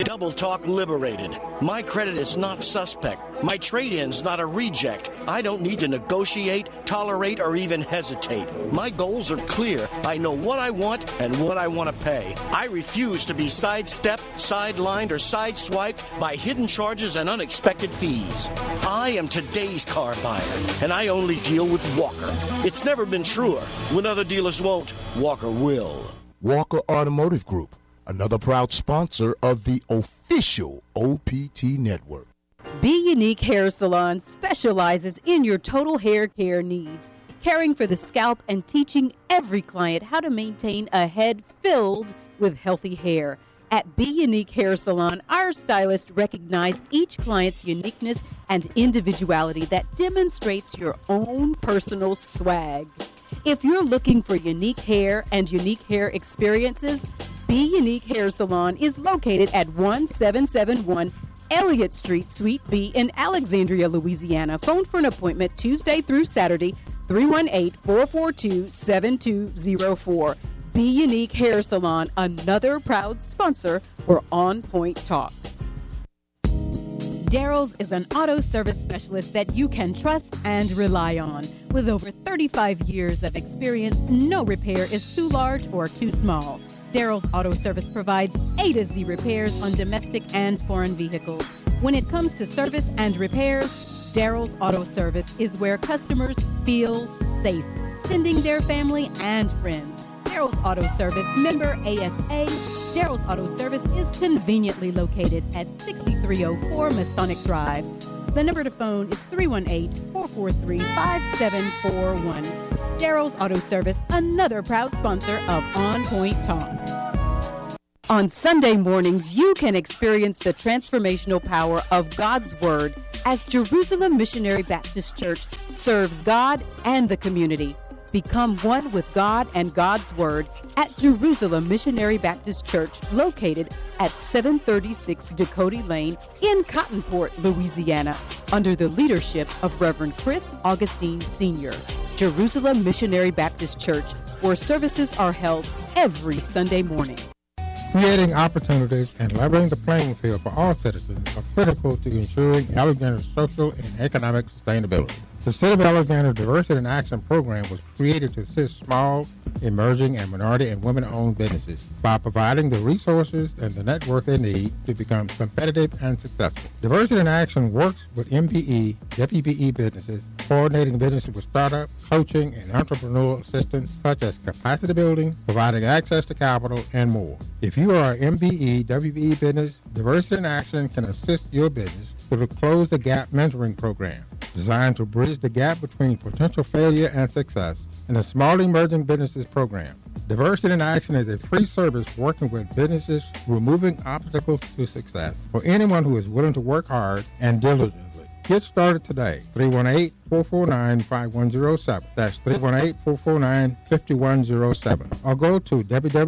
Double Talk Liberated. My credit is not suspect. My trade-in's not a reject. I don't need to negotiate, tolerate, or even hesitate. My goals are clear. I know what I want and what I want to pay. I refuse to be sidestepped, sidelined, or sideswiped by hidden charges and unexpected fees. I am today's car buyer, and I only deal with Walker. It's never been truer. When other dealers won't, Walker will. Walker Automotive Group, another proud sponsor of the official OPT network. Be Unique Hair Salon specializes in your total hair care needs, caring for the scalp and teaching every client how to maintain a head filled with healthy hair. At Be Unique Hair Salon, our stylists recognize each client's uniqueness and individuality that demonstrates your own personal swag. If you're looking for unique hair and unique hair experiences, Be Unique Hair Salon is located at 1771 Elliott Street, Suite B in Alexandria, Louisiana. Phone for an appointment Tuesday through Saturday, 318-442-7204. Be Unique Hair Salon, another proud sponsor for On Point Talk. Daryl's is an auto service specialist that you can trust and rely on. With over 35 years of experience, no repair is too large or too small. Daryl's Auto Service provides A to Z repairs on domestic and foreign vehicles. When it comes to service and repairs, Daryl's Auto Service is where customers feel safe, sending their family and friends. Daryl's Auto Service, member ASA. Daryl's Auto Service is conveniently located at 6304 Masonic Drive. The number to phone is 318-443-5741. Daryl's Auto Service, another proud sponsor of On Point Talk. On Sunday mornings, you can experience the transformational power of God's Word as Jerusalem Missionary Baptist Church serves God and the community. Become one with God and God's Word at Jerusalem Missionary Baptist Church, located at 736 Dakota Lane in Cottonport, Louisiana, under the leadership of Reverend Chris Augustine Sr. Jerusalem Missionary Baptist Church, where services are held every Sunday morning. Creating opportunities and leveling the playing field for all citizens are critical to ensuring Alexander's social and economic sustainability. The City of Alexander Diversity in Action program was created to assist small, emerging, and minority and women-owned businesses by providing the resources and the network they need to become competitive and successful. Diversity in Action works with MBE, WBE businesses, coordinating businesses with startup, coaching, and entrepreneurial assistance such as capacity building, providing access to capital, and more. If you are an MBE, WBE business, Diversity in Action can assist your business through the Close the Gap mentoring program, designed to bridge the gap between potential failure and success, and the Small Emerging Businesses program. Diversity in Action is a free service working with businesses removing obstacles to success for anyone who is willing to work hard and diligently. Get started today. 318-449-5107. That's 318-449-5107. Or go to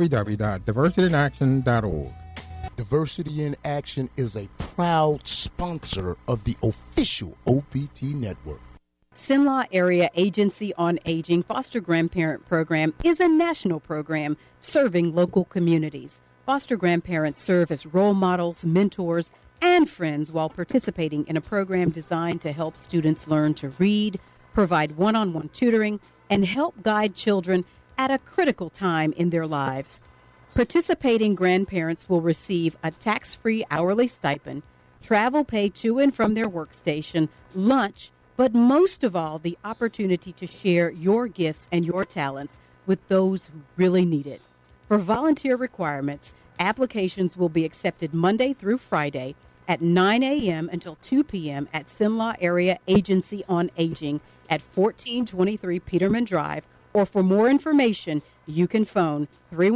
www.diversityinaction.org. Diversity in Action is a proud sponsor of the official OPT network. Cenla Area Agency on Aging Foster Grandparent Program is a national program serving local communities. Foster grandparents serve as role models, mentors, and friends while participating in a program designed to help students learn to read, provide one-on-one tutoring, and help guide children at a critical time in their lives. Participating grandparents will receive a tax-free hourly stipend, travel pay to and from their workstation, lunch, but most of all, the opportunity to share your gifts and your talents with those who really need it. For volunteer requirements, applications will be accepted Monday through Friday at 9 a.m. until 2 p.m. at Cenla Area Agency on Aging at 1423 Peterman Drive, or for more information, you can phone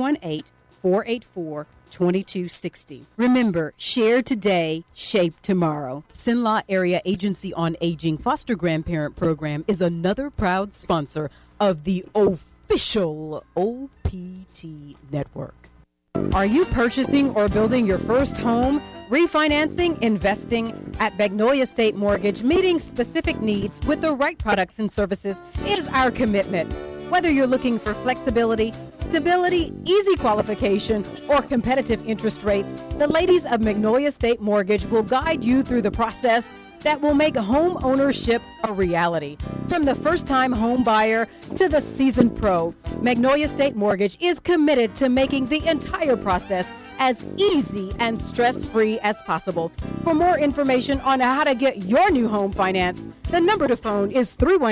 318-484-2260. Remember, share today, shape tomorrow. Cenla Area Agency on Aging Foster Grandparent Program is another proud sponsor of the official OPT network. Are you purchasing or building your first home? Refinancing, investing? At Magnolia State Mortgage, meeting specific needs with the right products and services is our commitment. Whether you're looking for flexibility, stability, easy qualification, or competitive interest rates, the ladies of Magnolia State Mortgage will guide you through the process that will make home ownership a reality. From the first-time home buyer to the seasoned pro, Magnolia State Mortgage is committed to making the entire process as easy and stress-free as possible. For more information on how to get your new home financed, the number to phone is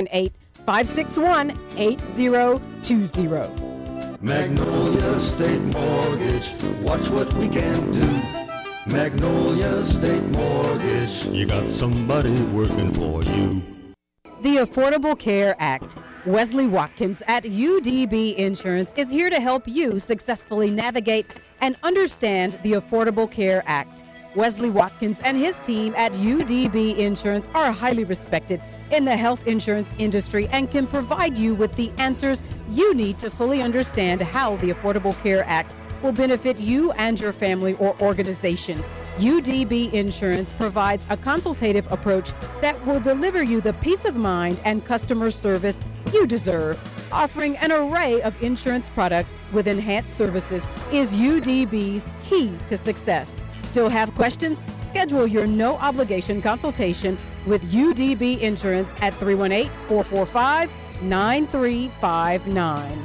318-561-8020. Magnolia State Mortgage, watch what we can do. Magnolia State Mortgage, you got somebody working for you. The Affordable Care Act. Wesley Watkins at UDB Insurance is here to help you successfully navigate and understand the Affordable Care Act. Wesley Watkins and his team at UDB Insurance are highly respected in the health insurance industry and can provide you with the answers you need to fully understand how the Affordable Care Act will benefit you and your family or organization. UDB Insurance provides a consultative approach that will deliver you the peace of mind and customer service you deserve. Offering an array of insurance products with enhanced services is UDB's key to success. Still have questions? Schedule your no-obligation consultation with UDB Insurance at 318-445-9359.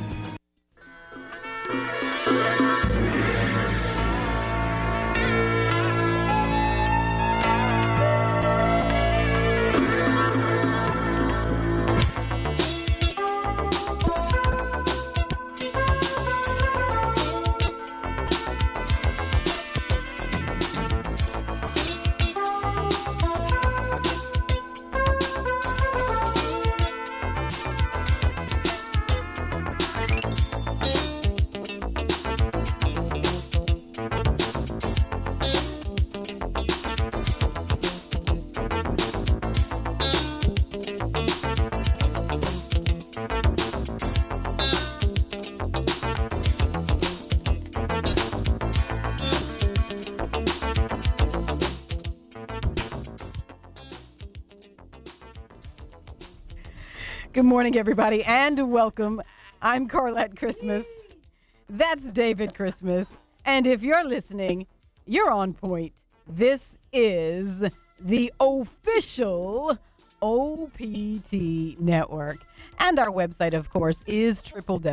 Good morning, everybody, and welcome. I'm Carlette Christmas. That's David Christmas. And if you're listening, you're on point. This is the official OPT network. And our website, of course, is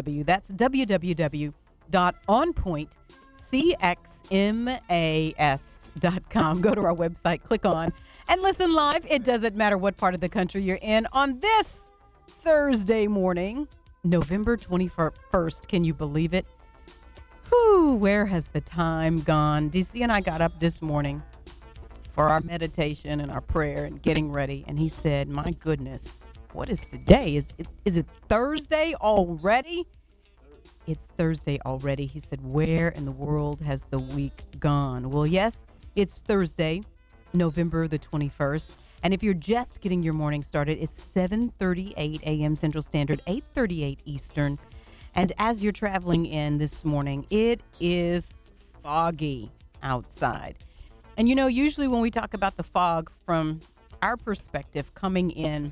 www.onpointcxmas.com. Go to our website, click on, and listen live. It doesn't matter what part of the country you're in on this Thursday morning, November 21st. Can you believe it? Whew, where has the time gone? DC and I got up this morning for our meditation and our prayer and getting ready, and he said, my goodness, what is today? Is it Thursday already? It's Thursday already. He said, where in the world has the week gone? Well, yes, it's Thursday, November the 21st. And if you're just getting your morning started, it's 7:38 a.m. Central Standard, 8:38 Eastern. And as you're traveling in this morning, it is foggy outside. And, you know, usually when we talk about the fog from our perspective coming in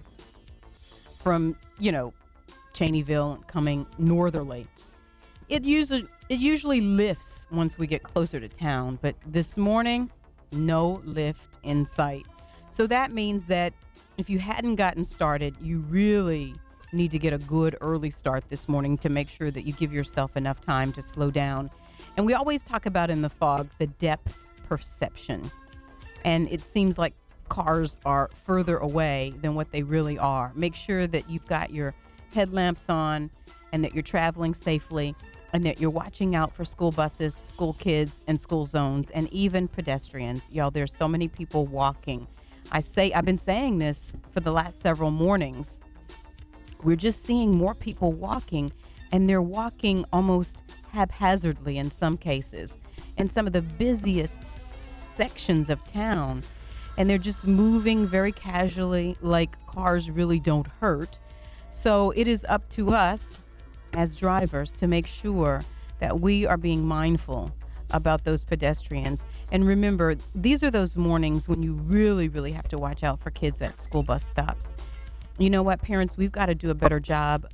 from, you know, Cheneyville and coming northerly, it usually lifts once we get closer to town. But this morning, no lift in sight. So that means that if you hadn't gotten started, you really need to get a good early start this morning to make sure that you give yourself enough time to slow down. And we always talk about in the fog the depth perception. And it seems like cars are further away than what they really are. Make sure that you've got your headlamps on and that you're traveling safely and that you're watching out for school buses, school kids, and school zones, and even pedestrians. Y'all, there's so many people walking. I've been saying this for the last several mornings. We're just seeing more people walking, and they're walking almost haphazardly in some cases, in some of the busiest sections of town. And they're just moving very casually, like cars really don't hurt. So it is up to us as drivers to make sure that we are being mindful about those pedestrians. And remember, these are those mornings when you really, really have to watch out for kids at school bus stops. You know what, parents, we've got to do a better job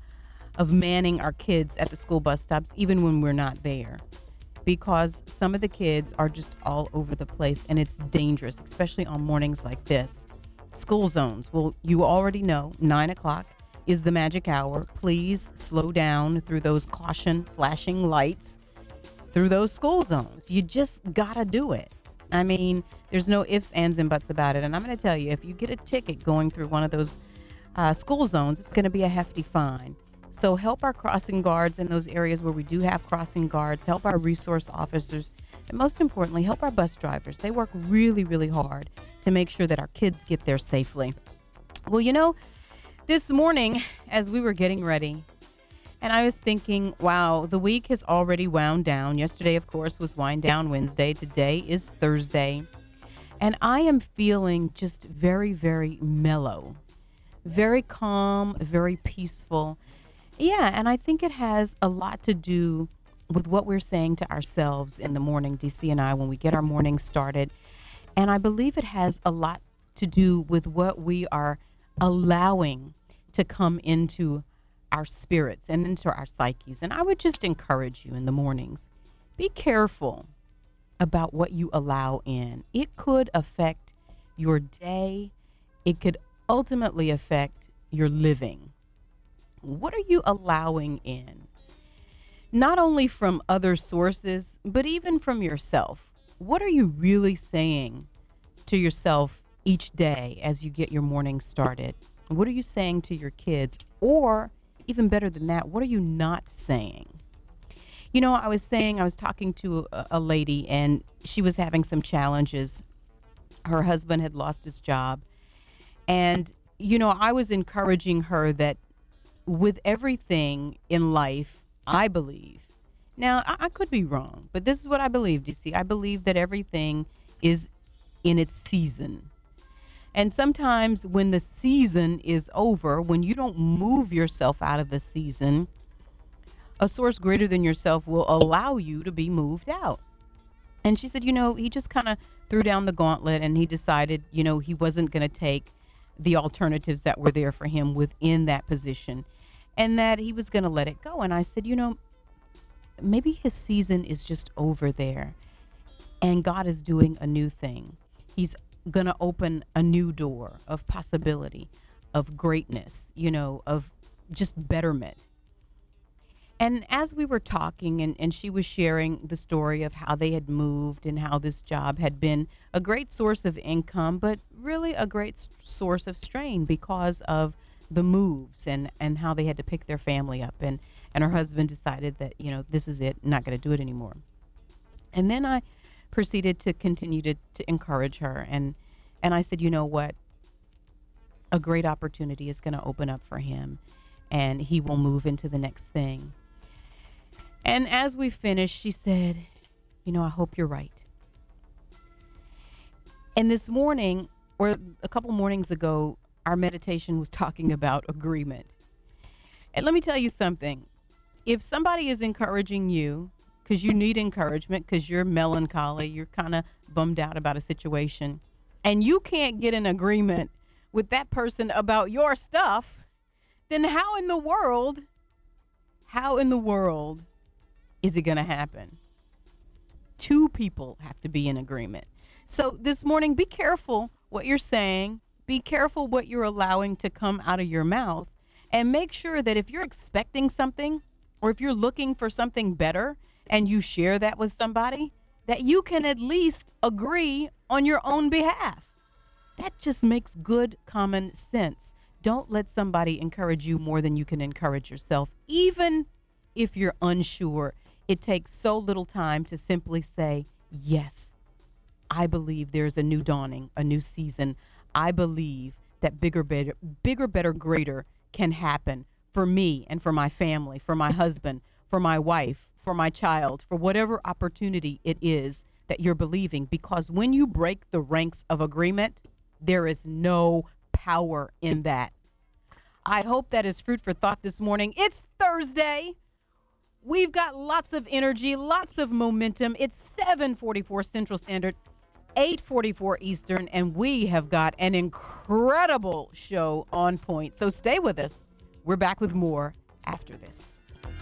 of manning our kids at the school bus stops, even when we're not there, because some of the kids are just all over the place and it's dangerous, especially on mornings like this. School zones. Well, you already know 9 o'clock is the magic hour. Please slow down through those caution flashing lights through those school zones. You just gotta do it. I mean, there's no ifs, ands, and buts about it. And I'm going to tell you, if you get a ticket going through one of those school zones, it's going to be a hefty fine. So help our crossing guards in those areas where we do have crossing guards, help our resource officers, and most importantly, help our bus drivers. They work really, really hard to make sure that our kids get there safely. Well, you know, this morning, as we were getting ready, and I was thinking, wow, the week has already wound down. Yesterday, of course, was Wind Down Wednesday. Today is Thursday. And I am feeling just very, very mellow, very calm, very peaceful. Yeah, and I think it has a lot to do with what we're saying to ourselves in the morning, DC and I, when we get our morning started. And I believe it has a lot to do with what we are allowing to come into our spirits and into our psyches. And I would just encourage you in the mornings, be careful about what you allow in. It could affect your day. It could ultimately affect your living. What are you allowing in? Not only from other sources, but even from yourself. What are you really saying to yourself each day as you get your morning started? What are you saying to your kids? Or even better than that, what are you not saying? You know, I was talking to a lady, and she was having some challenges. Her husband had lost his job. And, you know, I was encouraging her that with everything in life, I believe. Now, I could be wrong, but this is what I believe, DC. I believe that everything is in its season. And sometimes when the season is over, when you don't move yourself out of the season, a source greater than yourself will allow you to be moved out. And she said, you know, he just kind of threw down the gauntlet and he decided, you know, he wasn't going to take the alternatives that were there for him within that position and that he was going to let it go. And I said, you know, maybe his season is just over there and God is doing a new thing. He's going to open a new door of possibility, of greatness, you know, of just betterment. And as we were talking and she was sharing the story of how they had moved and how this job had been a great source of income, but really a great source of strain because of the moves and how they had to pick their family up. And her husband decided that, you know, this is it, not going to do it anymore. And then I proceeded to continue to encourage her. And I said, you know what? A great opportunity is going to open up for him and he will move into the next thing. And as we finished, she said, you know, I hope you're right. And this morning, or a couple mornings ago, our meditation was talking about agreement. And let me tell you something. If somebody is encouraging you, because you need encouragement, because you're melancholy, you're kind of bummed out about a situation, and you can't get an agreement with that person about your stuff, then how in the world is it going to happen? Two people have to be in agreement. So this morning, be careful what you're saying. Be careful what you're allowing to come out of your mouth. And make sure that if you're expecting something or if you're looking for something better and you share that with somebody, that you can at least agree on your own behalf. That just makes good common sense. Don't let somebody encourage you more than you can encourage yourself. Even if you're unsure, it takes so little time to simply say, yes, I believe there's a new dawning, a new season. I believe that bigger, better, greater can happen for me and for my family, for my husband, for my wife, for my child, for whatever opportunity it is that you're believing. Because when you break the ranks of agreement, there is no power in that. I hope that is food for thought this morning. It's Thursday. We've got lots of energy, lots of momentum. It's 7:44 Central Standard, 8:44 Eastern, and we have got an incredible show on point. So stay with us. We're back with more after this.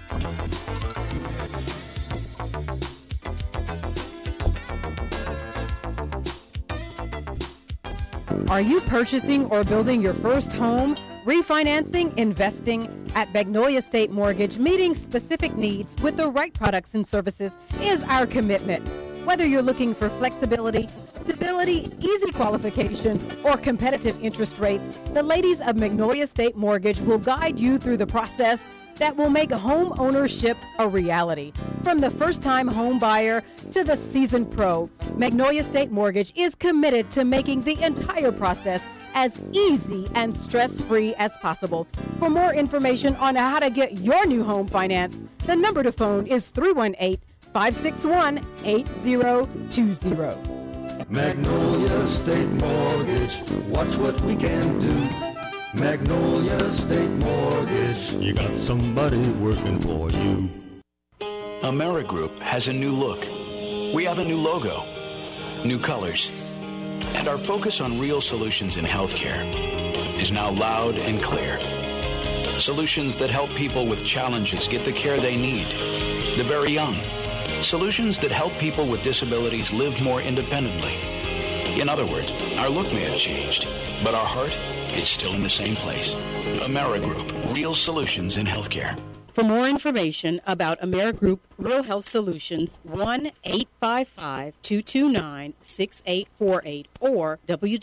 Are you purchasing or building your first home? Refinancing, investing at Magnolia State Mortgage, meeting specific needs with the right products and services is our commitment. Whether you're looking for flexibility, stability, easy qualification, or competitive interest rates, the ladies of Magnolia State Mortgage will guide you through the process that will make home ownership a reality. From the first-time home buyer to the seasoned pro, Magnolia State Mortgage is committed to making the entire process as easy and stress-free as possible. For more information on how to get your new home financed, the number to phone is 318-561-8020. Magnolia State Mortgage, watch what we can do. Magnolia State Mortgage, you got somebody working for you. Amerigroup has a new look. We have a new logo, new colors, and our focus on real solutions in healthcare is now loud and clear. Solutions that help people with challenges get the care they need, the very young. Solutions that help people with disabilities live more independently. In other words, our look may have changed, but our heart is still in the same place. Amerigroup, real solutions in healthcare. For more information about Amerigroup Real Health Solutions, 1-855-229-6848 or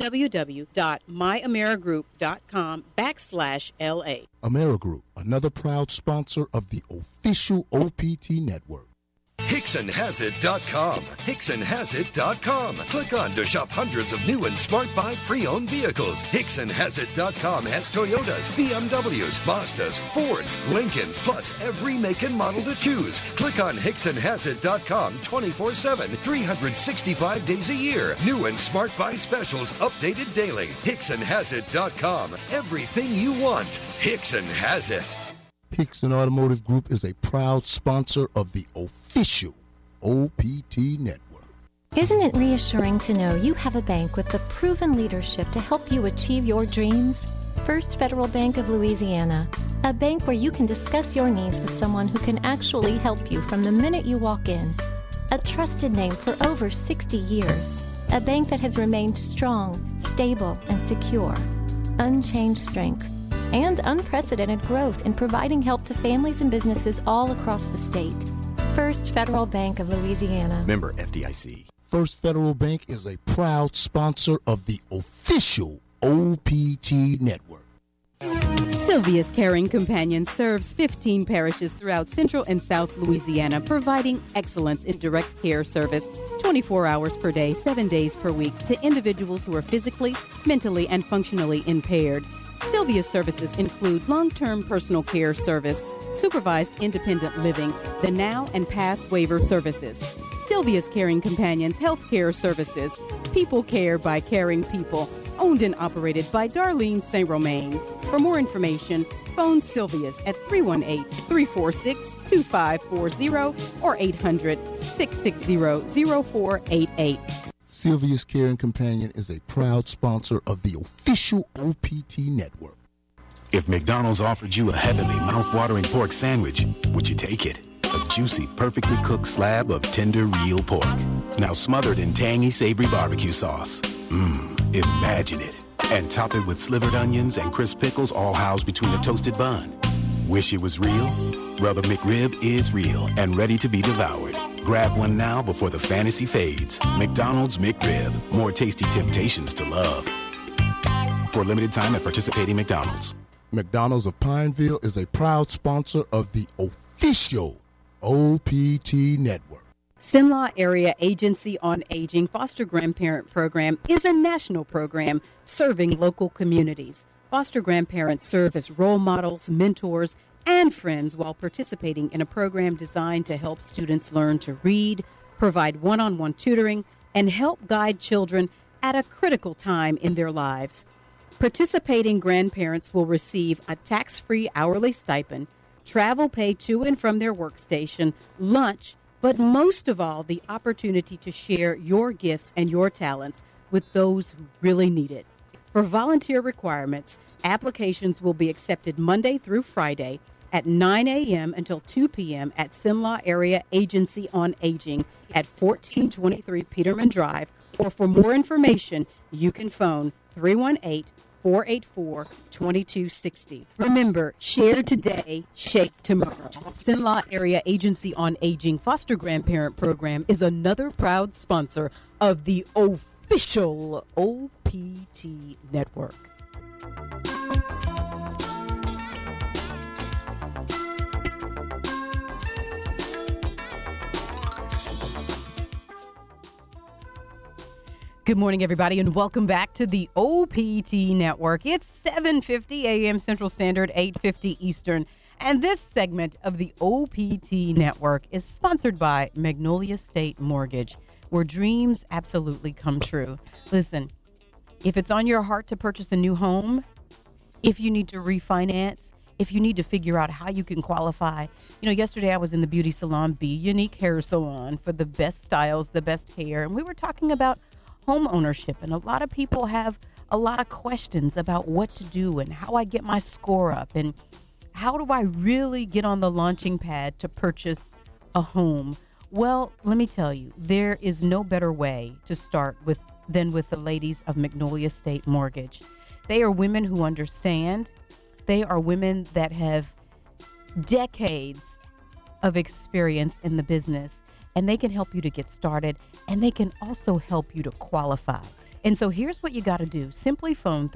www.myamerigroup.com/LA. Amerigroup, another proud sponsor of the official OPT network. HicksonHasIt.com. HicksonHasIt.com. Click on to shop hundreds of new and Smart Buy pre-owned vehicles. HicksonHasIt.com has Toyotas, BMWs, Mazdas, Fords, Lincolns, plus every make and model to choose. Click on HicksonHasIt.com 24/7, 365 days a year. New and Smart Buy specials updated daily. HicksonHasIt.com. Everything you want. Hickson has it. Hickson Automotive Group is a proud sponsor of the official OPT network. Isn't it reassuring to know you have a bank with the proven leadership to help you achieve your dreams? First Federal Bank of Louisiana, a bank where you can discuss your needs with someone who can actually help you from the minute you walk in. A trusted name for over 60 years, a bank that has remained strong, stable, and secure. Unchanged strength and unprecedented growth in providing help to families and businesses all across the state. First Federal Bank of Louisiana. Member FDIC. First Federal Bank is a proud sponsor of the official OPT network. Sylvia's Caring Companion serves 15 parishes throughout Central and South Louisiana, providing excellence in direct care service 24 hours per day, 7 days per week to individuals who are physically, mentally, and functionally impaired. Sylvia's services include long-term personal care service, supervised independent living, the now and past waiver services. Sylvia's Caring Companions Health Care Services, people care by caring people, owned and operated by Darlene St. Romain. For more information, phone Sylvia's at 318-346-2540 or 800-660-0488. Sylvia's Caring Companion is a proud sponsor of the official OPT network. If McDonald's offered you a heavenly, mouth-watering pork sandwich, would you take it? A juicy, perfectly cooked slab of tender, real pork. Now smothered in tangy, savory barbecue sauce. Imagine it. And top it with slivered onions and crisp pickles all housed between a toasted bun. Wish it was real? Well, the McRib is real and ready to be devoured. Grab one now before the fantasy fades. McDonald's McRib. More tasty temptations to love. For a limited time at participating McDonald's. McDonald's of Pineville is a proud sponsor of the official OPT network. Cenla Area Agency on Aging Foster Grandparent Program is a national program serving local communities. Foster grandparents serve as role models, mentors, and friends while participating in a program designed to help students learn to read, provide one-on-one tutoring, and help guide children at a critical time in their lives. Participating grandparents will receive a tax-free hourly stipend, travel pay to and from their workstation, lunch, but most of all, the opportunity to share your gifts and your talents with those who really need it. For volunteer requirements, applications will be accepted Monday through Friday at 9 a.m. until 2 p.m. at Simla Area Agency on Aging at 1423 Peterman Drive. Or for more information, you can phone 318-484-2260. Remember, share today, shape tomorrow. Simla Area Agency on Aging Foster Grandparent Program is another proud sponsor of the official OPT network. Good morning, everybody, and welcome back to the OPT Network. It's 7:50 a.m. Central Standard, 8:50 Eastern, and this segment of the OPT Network is sponsored by Magnolia State Mortgage, where dreams absolutely come true. Listen, if it's on your heart to purchase a new home, if you need to refinance, if you need to figure out how you can qualify. Yesterday I was in the beauty salon, Be Unique Hair Salon, for the best styles, the best hair, and we were talking about home ownership, and a lot of people have a lot of questions about what to do and how I get my score up and how do I really get on the launching pad to purchase a home. Well, let me tell you, there is no better way to start than with the ladies of Magnolia State Mortgage. They are women who understand. They are women that have decades of experience in the business, and they can help you to get started, and they can also help you to qualify. And so here's what you got to do. Simply phone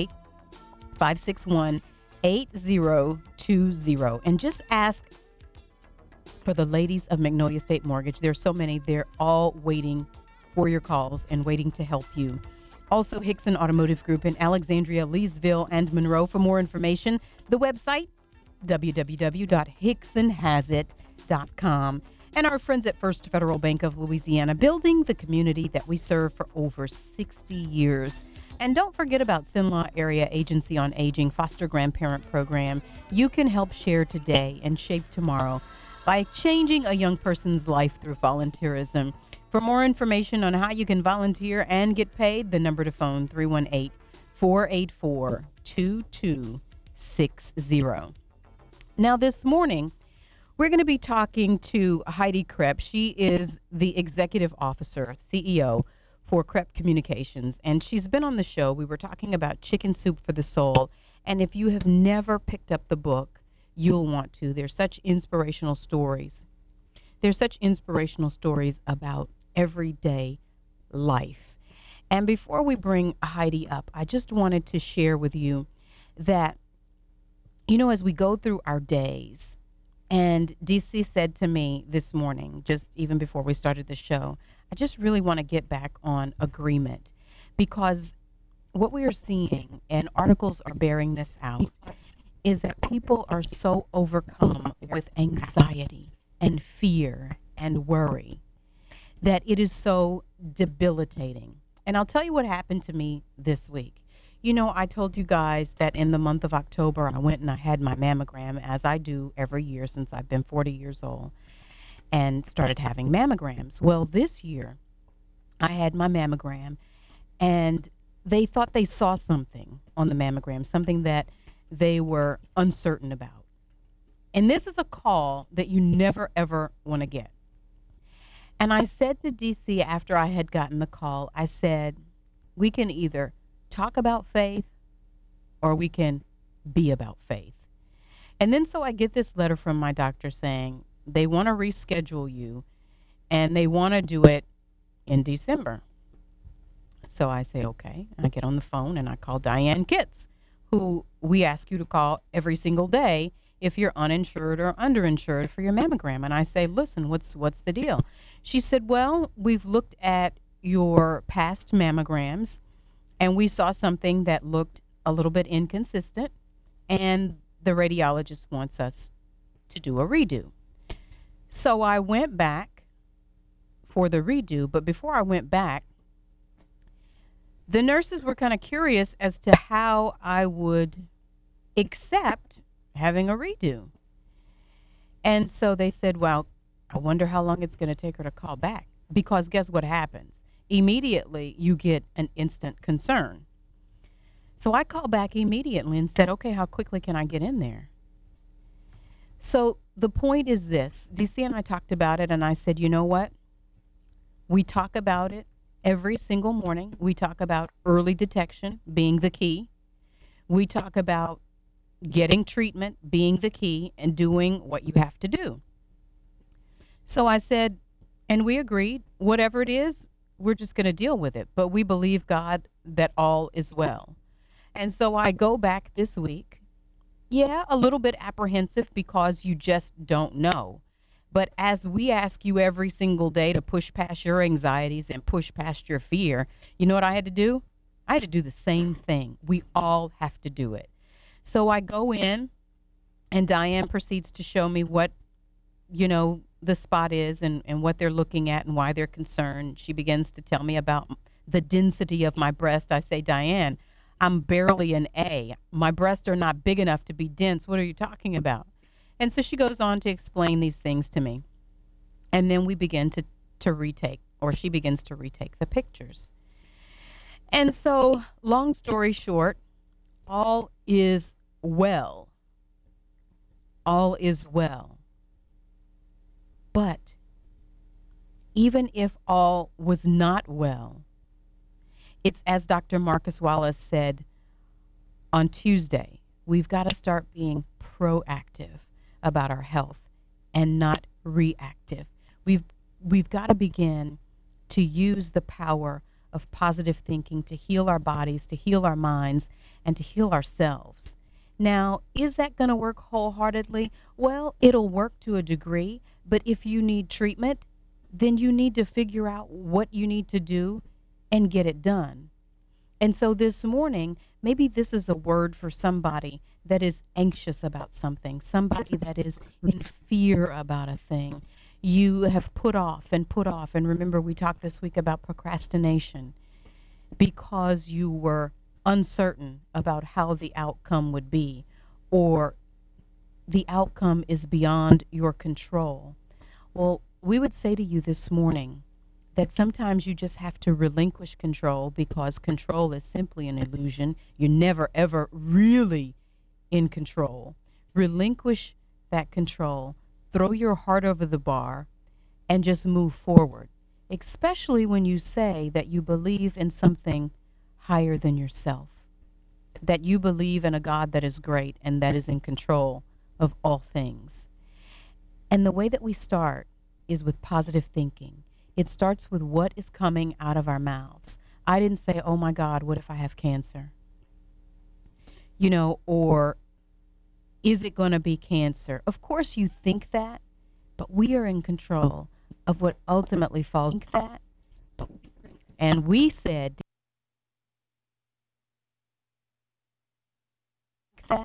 318-561-8020 and just ask for the ladies of Magnolia State Mortgage. There's so many. They're all waiting for your calls and waiting to help you. Also, Hickson Automotive Group in Alexandria, Leesville, and Monroe. For more information, the website, www.hicksonhasit.com. And our friends at First Federal Bank of Louisiana, building the community that we serve for over 60 years. And don't forget about Simla Area Agency on Aging Foster Grandparent Program. You can help share today and shape tomorrow by changing a young person's life through volunteerism. For more information on how you can volunteer and get paid, the number to phone, 318-484-2260. Now, this morning, we're going to be talking to Heidi Krepp. She is the executive officer, CEO for Krepp Communications, and she's been on the show. We were talking about Chicken Soup for the Soul, and if you have never picked up the book, you'll want to. There's such inspirational stories. There's such inspirational stories about everyday life. And before we bring Heidi up, I just wanted to share with you that, as we go through our days, and DC said to me this morning, just even before we started the show, I just really want to get back on agreement, because what we are seeing, and articles are bearing this out, is that people are so overcome with anxiety and fear and worry that it is so debilitating. And I'll tell you what happened to me this week. I told you guys that in the month of October, I went and I had my mammogram, as I do every year since I've been 40 years old, and started having mammograms. Well, this year, I had my mammogram, and they thought they saw something on the mammogram, something that they were uncertain about. And this is a call that you never, ever want to get. And I said to DC after I had gotten the call, I said, we can either talk about faith or we can be about faith. And then so I get this letter from my doctor saying they want to reschedule you and they want to do it in December. So I say, okay. I get on the phone and I call Diane Kitts, who we ask you to call every single day if you're uninsured or underinsured for your mammogram. And I say, listen, what's the deal? She said, well, we've looked at your past mammograms and we saw something that looked a little bit inconsistent, and the radiologist wants us to do a redo. So I went back for the redo, but before I went back, the nurses were kind of curious as to how I would accept having a redo. And so they said, well, I wonder how long it's going to take her to call back, because guess what happens? Immediately, you get an instant concern. So I called back immediately and said, okay, how quickly can I get in there? So the point is this. DC and I talked about it, and I said, you know what? We talk about it every single morning. We talk about early detection being the key. We talk about getting treatment being the key and doing what you have to do. So I said, and we agreed, whatever it is, we're just going to deal with it. But we believe, God, that all is well. And so I go back this week. Yeah, a little bit apprehensive because you just don't know. But as we ask you every single day to push past your anxieties and push past your fear, you know what I had to do? I had to do the same thing. We all have to do it. So I go in, and Diane proceeds to show me what, the spot is and what they're looking at and why they're concerned. She begins to tell me about the density of my breast. I say, Diane, I'm barely an A. My breasts are not big enough to be dense. What are you talking about? And so she goes on to explain these things to me. And then we begin to retake, or she begins to retake the pictures. And so, long story short, all is well. All is well. But even if all was not well, it's as Dr. Marcus Wallace said on Tuesday, we've got to start being proactive about our health and not reactive. We've got to begin to use the power of positive thinking to heal our bodies, to heal our minds, and to heal ourselves. Now, is that going to work wholeheartedly? Well, it'll work to a degree, but if you need treatment, then you need to figure out what you need to do and get it done. And so this morning, maybe this is a word for somebody that is anxious about something, somebody that is in fear about a thing. You have put off. And remember, we talked this week about procrastination because you were uncertain about how the outcome would be, or the outcome is beyond your control. Well, we would say to you this morning that sometimes you just have to relinquish control, because control is simply an illusion. You're never, ever really in control. Relinquish that control. Throw your heart over the bar and just move forward, especially when you say that you believe in something higher than yourself, that you believe in a God that is great and that is in control of all things. And the way that we start is with positive thinking. It starts with what is coming out of our mouths. I didn't say, oh my God, what if I have cancer? Or is it going to be cancer? Of course you think that, but we are in control of what ultimately falls. And we said that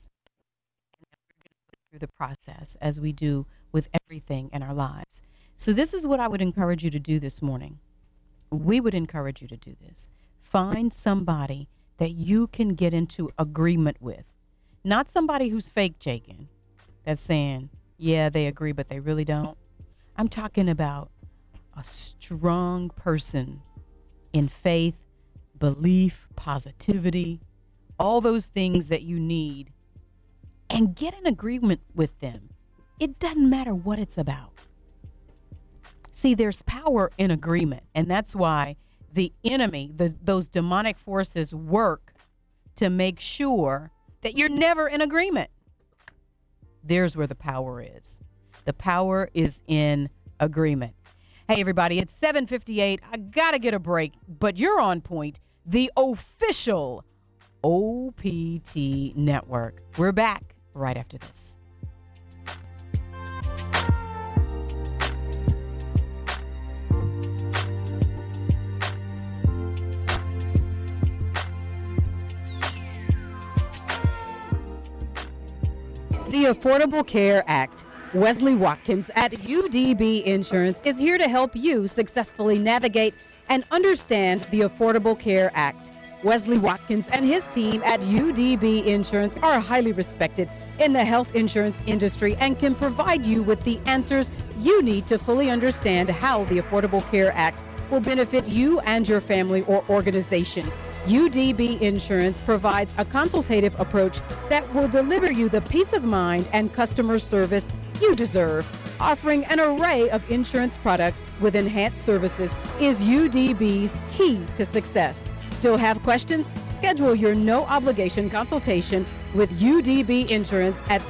through the process, as we do with everything in our lives. So this is what I would encourage you to do this morning. We would encourage you to do this. Find somebody that you can get into agreement with. Not somebody who's fake Jakin, that's saying, yeah, they agree, but they really don't. I'm talking about a strong person in faith, belief, positivity, all those things that you need, and get in agreement with them. It doesn't matter what it's about. See, there's power in agreement, and that's why the enemy, those demonic forces, work to make sure that you're never in agreement. There's where the power is. The power is in agreement. Hey, everybody, it's 7:58. I got to get a break, but you're on point. The official OPT Network. We're back right after this. The Affordable Care Act. Wesley Watkins at UDB Insurance is here to help you successfully navigate and understand the Affordable Care Act. Wesley Watkins and his team at UDB Insurance are highly respected in the health insurance industry and can provide you with the answers you need to fully understand how the Affordable Care Act will benefit you and your family or organization. UDB Insurance provides a consultative approach that will deliver you the peace of mind and customer service you deserve. Offering an array of insurance products with enhanced services is UDB's key to success. Still have questions? Schedule your no-obligation consultation with UDB Insurance at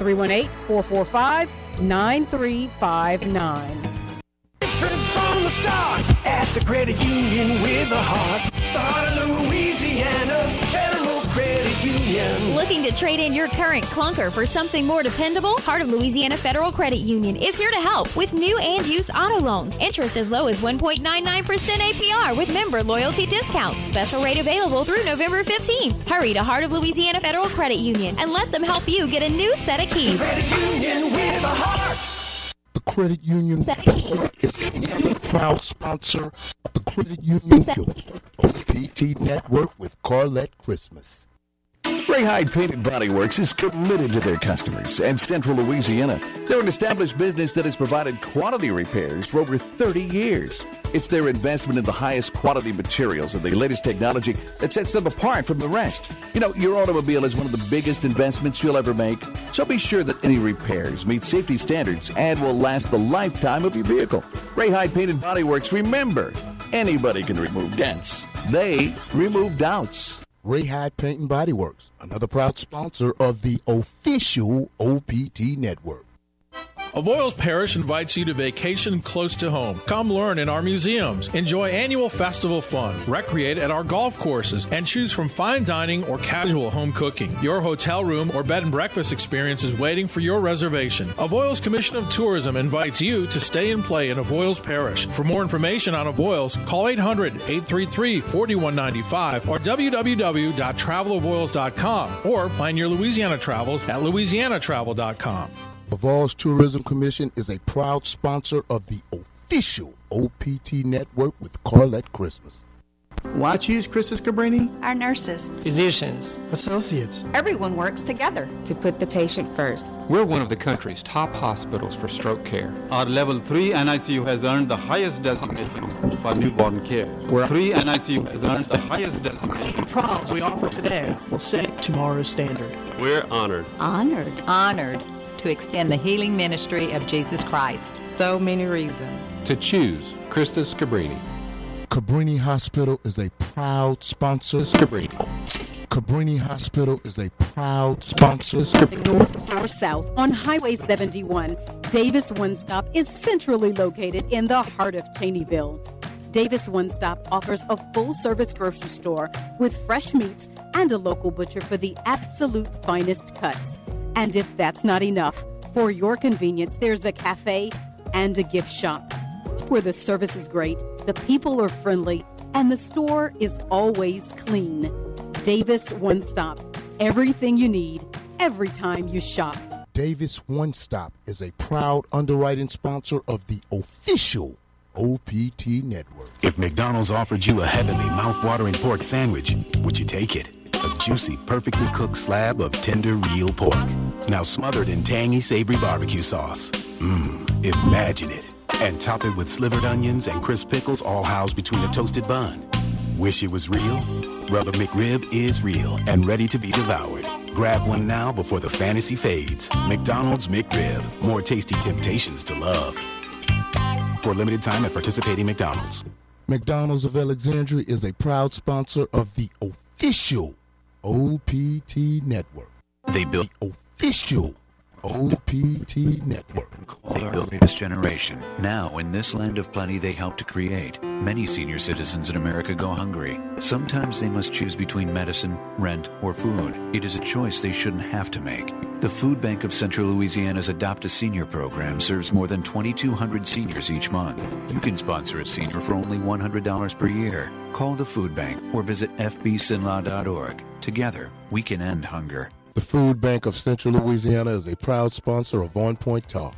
318-445-9359. From the start at the credit union with a heart. The heart of Louisiana Federal Credit Union. Looking to trade in your current clunker for something more dependable? Heart of Louisiana Federal Credit Union is here to help with new and used auto loans. Interest as low as 1.99% APR with member loyalty discounts. Special rate available through November 15th. Hurry to Heart of Louisiana Federal Credit Union and let them help you get a new set of keys. Credit Union with a heart. The Credit Union is a proud sponsor of the Credit Union OPT Network with Carlette Christmas. Ray Hyde Paint and Body Works is committed to their customers and Central Louisiana. They're an established business that has provided quality repairs for over 30 years. It's their investment in the highest quality materials and the latest technology that sets them apart from the rest. You know, your automobile is one of the biggest investments you'll ever make, so be sure that any repairs meet safety standards and will last the lifetime of your vehicle. Ray Hyde Paint and Body Works, remember, anybody can remove dents. They remove doubts. Ray Hyde Paint and Body Works, another proud sponsor of the official OPT Network. Avoyelles Parish invites you to vacation close to home. Come learn in our museums, enjoy annual festival fun, recreate at our golf courses, and choose from fine dining or casual home cooking. Your hotel room or bed and breakfast experience is waiting for your reservation. Avoyelles Commission of Tourism invites you to stay and play in Avoyelles Parish. For more information on Avoyelles, call 800-833-4195 or www.travelavoyelles.com or plan your Louisiana travels at louisianatravel.com. Avoyelles Tourism Commission is a proud sponsor of the official OPT Network with Carlette Christmas. Why choose Christus Cabrini? Our nurses, physicians, associates. Everyone works together to put the patient first. We're one of the country's top hospitals for stroke care. Our level 3 NICU has earned the highest designation for newborn care. Where 3 NICU has earned the highest designation. The trials we offer today will set tomorrow's standard. We're honored. Honored to extend the healing ministry of Jesus Christ. So many reasons to choose Christus Cabrini. Cabrini Hospital is a proud sponsor. Cabrini Hospital is a proud sponsor. North or south on Highway 71, Davis One Stop is centrally located in the heart of Cheneyville. Davis One Stop offers a full-service grocery store with fresh meats and a local butcher for the absolute finest cuts. And if that's not enough, for your convenience, there's a cafe and a gift shop where the service is great, the people are friendly, and the store is always clean. Davis One Stop. Everything you need, every time you shop. Davis One Stop is a proud underwriting sponsor of the official OPT Network. If McDonald's offered you a heavenly, mouth-watering pork sandwich, would you take it? A juicy, perfectly cooked slab of tender, real pork. Now smothered in tangy, savory barbecue sauce. Imagine it. And top it with slivered onions and crisp pickles all housed between a toasted bun. Wish it was real? Well, the McRib is real and ready to be devoured. Grab one now before the fantasy fades. McDonald's McRib. More tasty temptations to love. For a limited time at participating McDonald's. McDonald's of Alexandria is a proud sponsor of the official OPT Network. They built the official OPT Network. They built this generation. Now, in this land of plenty they help to create, many senior citizens in America go hungry. Sometimes they must choose between medicine, rent, or food. It is a choice they shouldn't have to make. The Food Bank of Central Louisiana's Adopt a Senior program serves more than 2,200 seniors each month. You can sponsor a senior for only $100 per year. Call the Food Bank or visit fbsinlaw.org. Together, we can end hunger. The Food Bank of Central Louisiana is a proud sponsor of On Point Talk.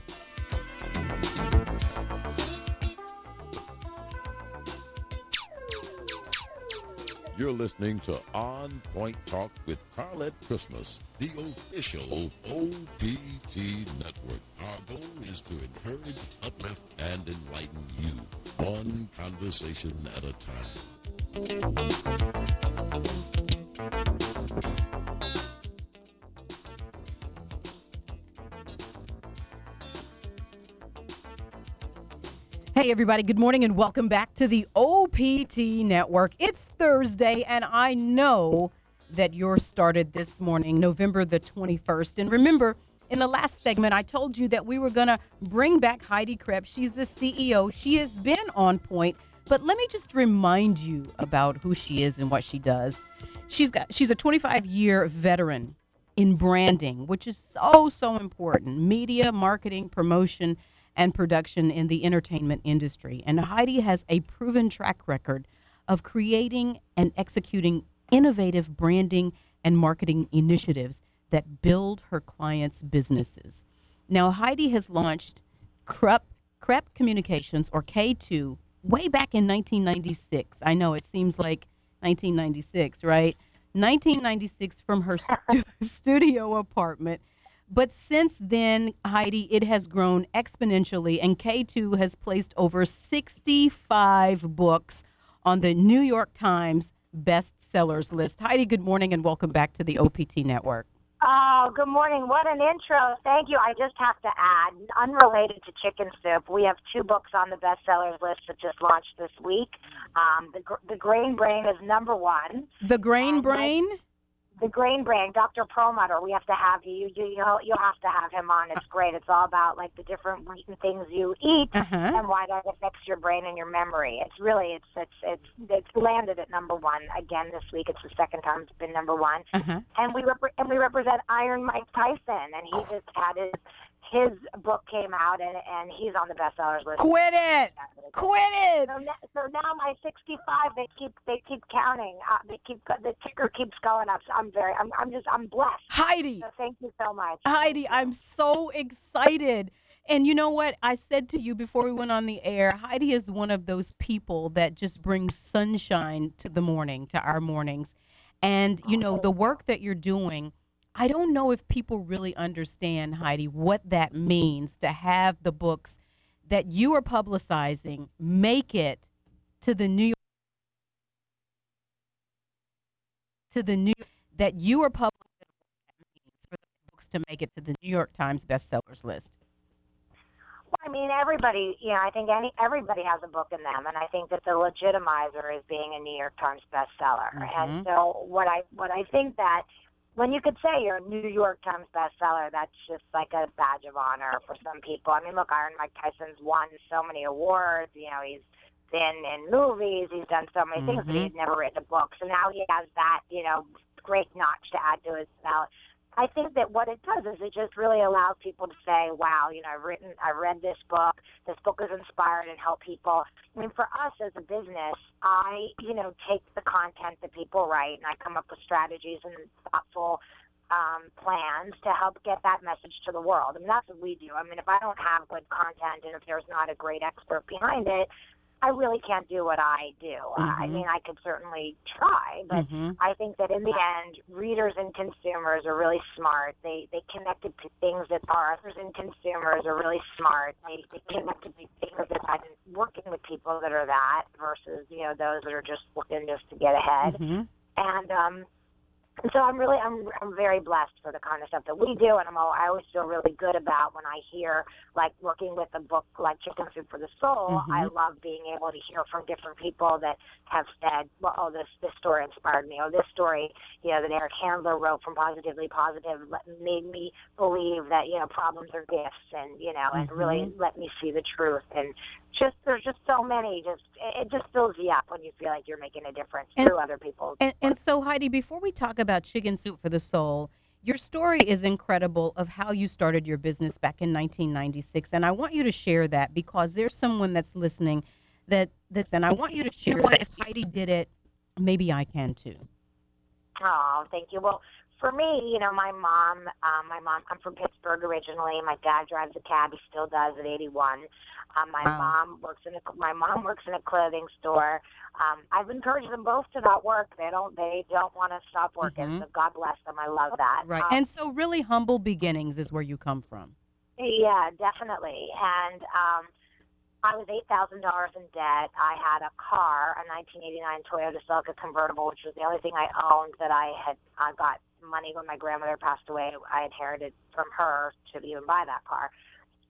You're listening to On Point Talk with Carlette Christmas, the official OPT network. Our goal is to encourage, uplift, and enlighten you, one conversation at a time. Hey, everybody. Good morning and welcome back to the OPT Network. It's Thursday, and I know that yours started this morning, November the 21st. And remember, in the last segment, I told you that we were going to bring back Heidi Krebs. She's the CEO. She has been on point. But let me just remind you about who she is and what she does. She's a 25-year veteran in branding, which is so important. Media, marketing, promotion, and production in the entertainment industry. And Heidi has a proven track record of creating and executing innovative branding and marketing initiatives that build her clients' businesses. Now, Heidi has launched Krep Communications, or K2, way back in 1996. I know it seems like 1996, right? 1996 from her studio apartment. But since then, Heidi, it has grown exponentially, and K2 has placed over 65 books on the New York Times bestsellers list. Heidi, good morning and welcome back to the OPT Network. Oh, good morning. What an intro. Thank you. I just have to add, unrelated to Chicken Soup, we have 2 books on the bestsellers list that just launched this week. The Grain Brain is number 1. The Grain Brain? The Grain Brain, Dr. Perlmutter, we have to have you'll have to have him on. It's great. It's all about like the different things you eat and why that affects your brain and your memory. It's really it's landed at number 1 again this week. It's the second time it's been number 1, and we represent Iron Mike Tyson, and he just had his book came out, and he's on the bestsellers list. Quit it! So now my 65, they keep counting. The ticker keeps going up. So I'm blessed. Heidi, so thank you so much. Heidi, I'm so excited. And you know what? I said to you before we went on the air, Heidi is one of those people that just brings sunshine to our mornings. And you know, the work that you're doing, I don't know if people really understand, Heidi, what that means to have the books that you are publicizing make it to the New York, that you are publishing for the books to make it to the New York Times bestsellers list. Well, I mean, everybody, I think everybody has a book in them, and I think that the legitimizer is being a New York Times bestseller. And so what I think that when you could say you're a New York Times bestseller, that's just like a badge of honor for some people. I mean, look, Iron Mike Tyson's won so many awards. He's been in movies. He's done so many things, but he's never written a book. So now he has that, great notch to add to his belt. I think that what it does is it just really allows people to say, wow, I read this book. This book has inspired and helped people. I mean, for us as a business, I, take the content that people write and I come up with strategies and thoughtful plans to help get that message to the world. I mean, that's what we do. I mean, if I don't have good content and if there's not a great expert behind it, I really can't do what I do. I mean, I could certainly try, but I think that in the end, readers and consumers are really smart. They connected to things that authors and consumers are really smart. They connected to things that I'm working with people that are that versus, those that are just looking just to get ahead. And so I'm very blessed for the kind of stuff that we do, and I always feel really good about when I hear, like, working with a book like Chicken Soup for the Soul. I love being able to hear from different people that have said, well, oh, this story inspired me, or this story, that Eric Handler wrote from Positively Positive made me believe that, problems are gifts, and, and really let me see the truth. And there's just so many, it just fills you up when you feel like you're making a difference through other people. And so, Heidi, before we talk about Chicken Soup for the Soul, your story is incredible of how you started your business back in 1996. And I want you to share that because there's someone that's listening and I want you to share that if Heidi did it, maybe I can too. Oh, thank you. Well, for me, my mom, I'm from Pittsburgh originally. My dad drives a cab. He still does at 81. My mom works in a clothing store. I've encouraged them both to not work. They don't want to stop working. So God bless them. I love that. Right. And so really humble beginnings is where you come from. Yeah, definitely. And I was $8,000 in debt. I had a car, a 1989 Toyota Celica convertible, which was the only thing I owned that I got money when my grandmother passed away. I inherited from her to even buy that car.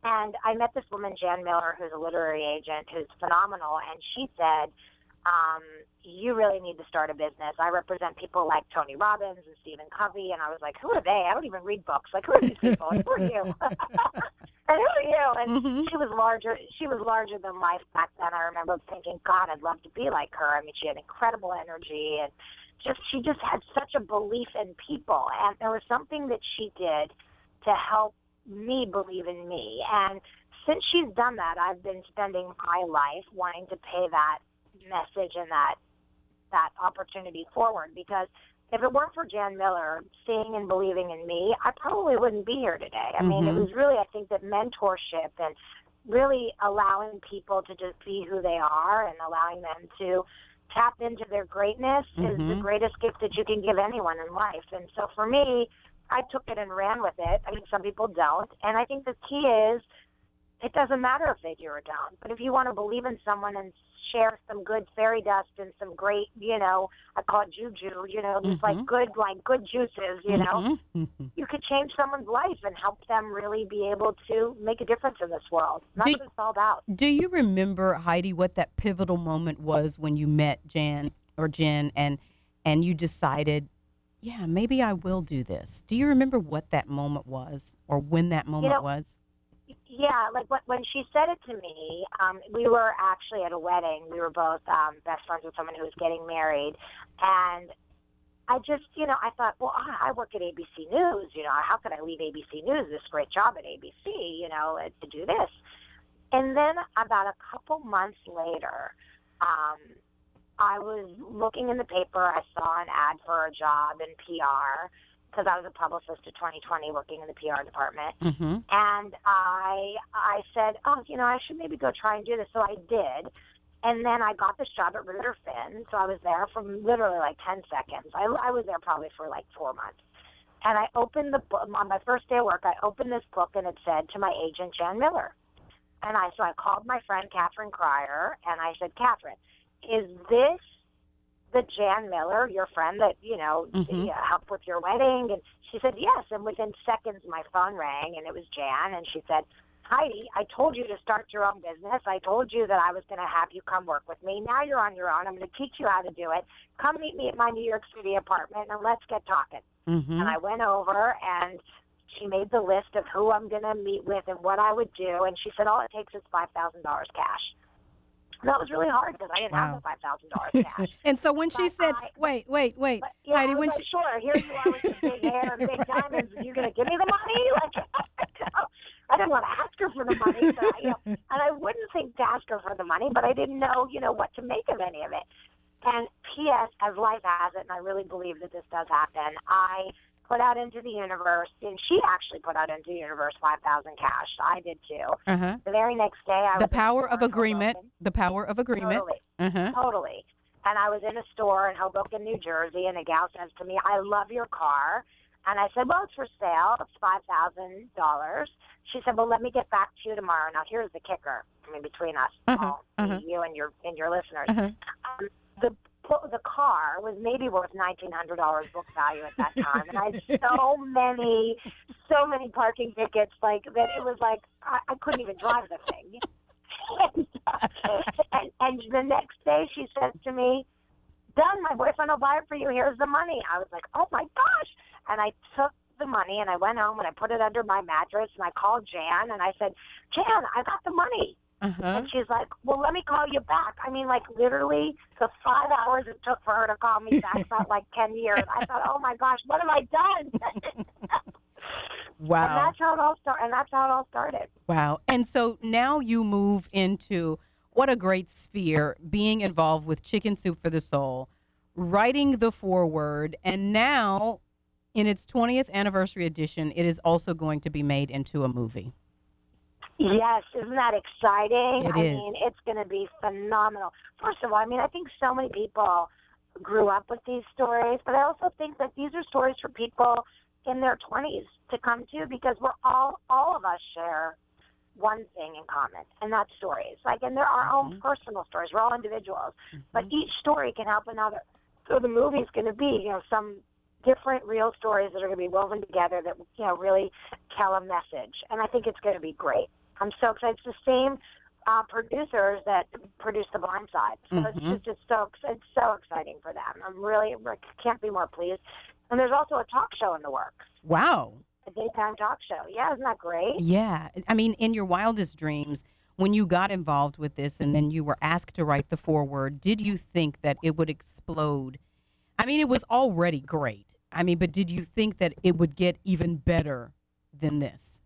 And I met this woman, Jan Miller, who's a literary agent, who's phenomenal, and she said, you really need to start a business. I represent people like Tony Robbins and Stephen Covey, and I was like, who are they? I don't even read books. Like, who are these people? Like, who are you? And who are you? And she was larger than life back then. I remember thinking, God, I'd love to be like her. I mean, she had incredible energy, and she just had such a belief in people. And there was something that she did to help me believe in me. And since she's done that, I've been spending my life wanting to pay that message and that opportunity forward, because if it weren't for Jan Miller seeing and believing in me, I probably wouldn't be here today. I mean, it was really, I think that mentorship and really allowing people to just be who they are and allowing them to tap into their greatness is the greatest gift that you can give anyone in life. And so for me, I took it and ran with it. I mean, some people don't. And I think the key is it doesn't matter if they do or don't. But if you want to believe in someone and share some good fairy dust and some great, I call it juju, just like good juices, you could change someone's life and help them really be able to make a difference in this world. That's what it's all about. Do you remember, Heidi, what that pivotal moment was when you met Jen and you decided, yeah, maybe I will do this? Do you remember what that moment was or when that moment was? Yeah, like when she said it to me, we were actually at a wedding. We were both best friends with someone who was getting married. And I just, I thought, well, I work at ABC News. How could I leave ABC News, this great job at ABC, to do this? And then about a couple months later, I was looking in the paper. I saw an ad for a job in PR, because I was a publicist at 2020 working in the PR department. And I said, I should maybe go try and do this. So I did. And then I got this job at Reader Finn. So I was there for literally like 10 seconds. I was there probably for like 4 months. And I opened the book. On my first day of work, I opened this book, and it said, to my agent, Jan Miller. And so I called my friend, Catherine Cryer, and I said, Catherine, is this the Jan Miller, your friend that, helped with your wedding? And she said, yes. And within seconds, my phone rang, and it was Jan. And she said, Heidi, I told you to start your own business. I told you that I was going to have you come work with me. Now you're on your own. I'm going to teach you how to do it. Come meet me at my New York City apartment, and let's get talking. And I went over, and she made the list of who I'm going to meet with and what I would do. And she said, all it takes is $5,000 cash. That was really hard because I didn't have the $5,000 cash. And so when she said, wait, Heidi, I was like, sure, here you are with your big hair and big diamonds, and you're going to give me the money? Like, I didn't want to ask her for the money, and I wouldn't think to ask her for the money, but I didn't know, what to make of any of it. And P.S., as life has it, and I really believe that this does happen, I put out into the universe, and she actually put out into the universe $5,000 cash. I did too. The very next day, I was the power of agreement. Totally. And I was in a store in Hoboken, New Jersey, and a gal says to me, I love your car. And I said, well, it's for sale. It's $5,000. She said, well, let me get back to you tomorrow. Now, here's the kicker. I mean, between us, you and your listeners. The car was maybe worth $1,900 book value at that time, and I had so many parking tickets, like that it was like I couldn't even drive the thing. and the next day, she says to me, "Done. My boyfriend will buy it for you. Here's the money." I was like, "Oh my gosh!" And I took the money and I went home and I put it under my mattress and I called Jan and I said, "Jan, I got the money." And she's like, well, let me call you back. I mean, like, literally, the 5 hours it took for her to call me back felt like 10 years. I thought, oh, my gosh, what have I done? Wow. And that's how it all started. Wow. And so now you move into what a great sphere, being involved with Chicken Soup for the Soul, writing the foreword, and now in its 20th anniversary edition, it is also going to be made into a movie. Yes, isn't that exciting? It is. I mean, it's going to be phenomenal. First of all, I mean, I think so many people grew up with these stories, but I also think that these are stories for people in their 20s to come to, because we're all of us share one thing in common, and that's stories. Like, and they're our own personal stories. We're all individuals, but each story can help another. So the movie's going to be, some different real stories that are going to be woven together that, really tell a message. And I think it's going to be great. I'm so excited. It's the same producers that produce The Blind Side. So it's so exciting for them. I can't be more pleased. And there's also a talk show in the works. Wow. A daytime talk show. Yeah, isn't that great? Yeah. I mean, in your wildest dreams, when you got involved with this and then you were asked to write the foreword, did you think that it would explode? I mean, it was already great. I mean, but did you think that it would get even better than this?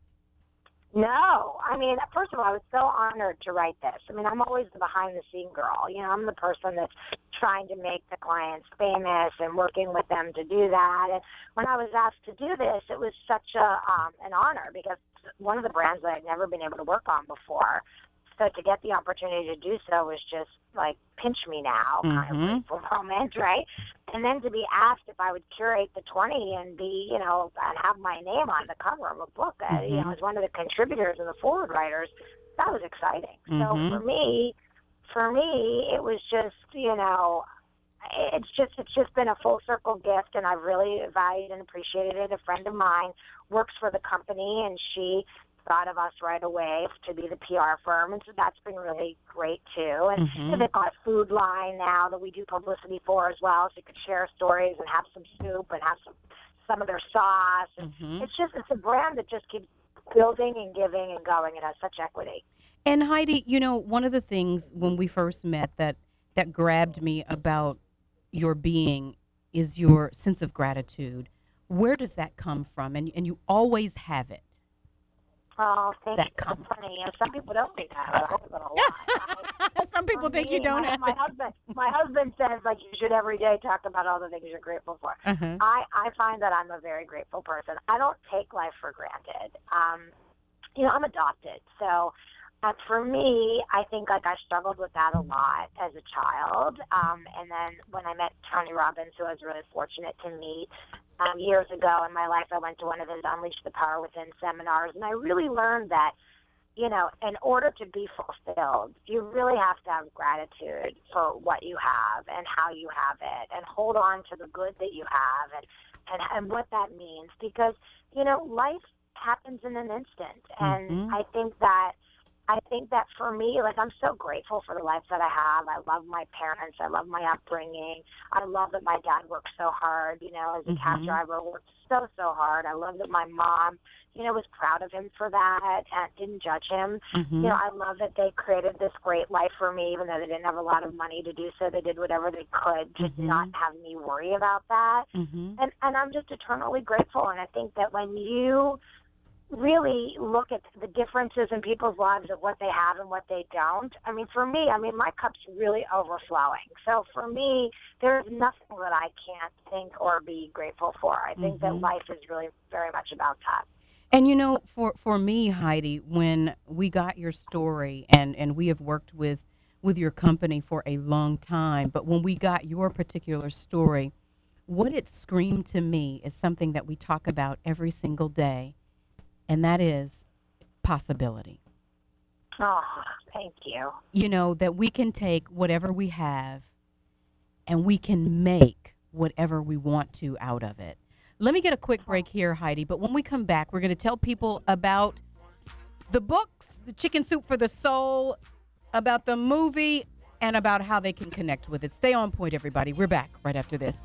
No. I mean, first of all, I was so honored to write this. I mean, I'm always the behind-the-scene girl. You know, I'm the person that's trying to make the clients famous and working with them to do that. And when I was asked to do this, it was such an honor because one of the brands that I'd never been able to work on before. So to get the opportunity to do so was just like pinch me now kind of grateful moment, right? And then to be asked if I would curate the 20 and be, you know, and have my name on the cover of a book, you know, as one of the contributors and the forward writers, that was exciting. So for me, it was just, you know, it's just been a full circle gift, and I've really valued and appreciated it. A friend of mine works for the company, and she thought of us right away to be the PR firm, and so that's been really great too. And they've got a food line now that we do publicity for as well, so you could share stories and have some soup and have some of their sauce. And it's a brand that just keeps building and giving and going. It has such equity. And Heidi, you know, one of the things when we first met that grabbed me about your being is your sense of gratitude. Where does that come from? And you always have it. Oh, thank you. That's funny. You know, some people don't think that. I have it a lot. Some people think you don't have my husband says, like, you should every day talk about all the things you're grateful for. I find that I'm a very grateful person. I don't take life for granted. You know, I'm adopted. So for me, I think, like, I struggled with that a lot as a child. And then when I met Tony Robbins, who I was really fortunate to meet, years ago in my life, I went to one of his Unleash the Power Within seminars, and I really learned that, you know, in order to be fulfilled, you really have to have gratitude for what you have and how you have it, and hold on to the good that you have and what that means, because, you know, life happens in an instant, and I think that for me, like, I'm so grateful for the life that I have. I love my parents. I love my upbringing. I love that my dad worked so hard, you know, as a cab driver, worked so hard. I love that my mom, you know, was proud of him for that and didn't judge him. You know, I love that they created this great life for me, even though they didn't have a lot of money to do so. They did whatever they could to not have me worry about that. And I'm just eternally grateful. And I think that when you really look at the differences in people's lives of what they have and what they don't. I mean, for me, my cup's really overflowing. So for me, there's nothing that I can't think or be grateful for. I think that life is really very much about that. And, you know, for me, Heidi, when we got your story, and we have worked with your company for a long time, but when we got your particular story, what it screamed to me is something that we talk about every single day, and that is possibility. Oh, thank you. You know, that we can take whatever we have and we can make whatever we want to out of it. Let me get a quick break here, Heidi, but when we come back, we're going to tell people about the books, the Chicken Soup for the Soul, about the movie, and about how they can connect with it. Stay on point, everybody. We're back right after this.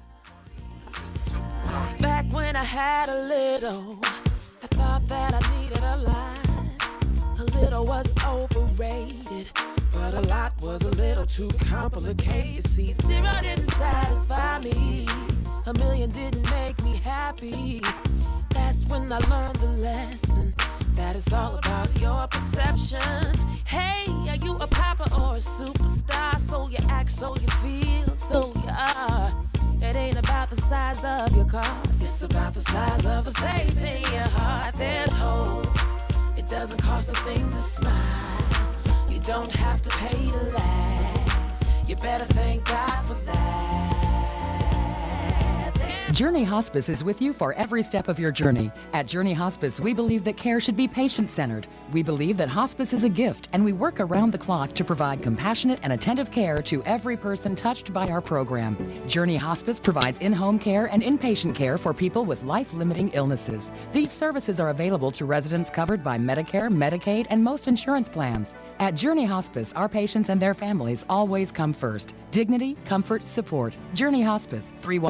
Back when I had a little, I thought that I needed a lot. A little was overrated, but a lot was a little too complicated. See, zero didn't satisfy me. A million didn't make me happy. That's when I learned the lesson, that it's all about your perceptions. Hey, are you a popper or a superstar? So you act, so you feel, so you are. It ain't about the size of your car, it's about the size of the faith in your heart. There's hope, it doesn't cost a thing to smile. You don't have to pay to laugh, you better thank God for that. Journey Hospice is with you for every step of your journey. At Journey Hospice, we believe that care should be patient-centered. We believe that hospice is a gift, and we work around the clock to provide compassionate and attentive care to every person touched by our program. Journey Hospice provides in-home care and inpatient care for people with life-limiting illnesses. These services are available to residents covered by Medicare, Medicaid, and most insurance plans. At Journey Hospice, our patients and their families always come first. Dignity, comfort, support. Journey Hospice,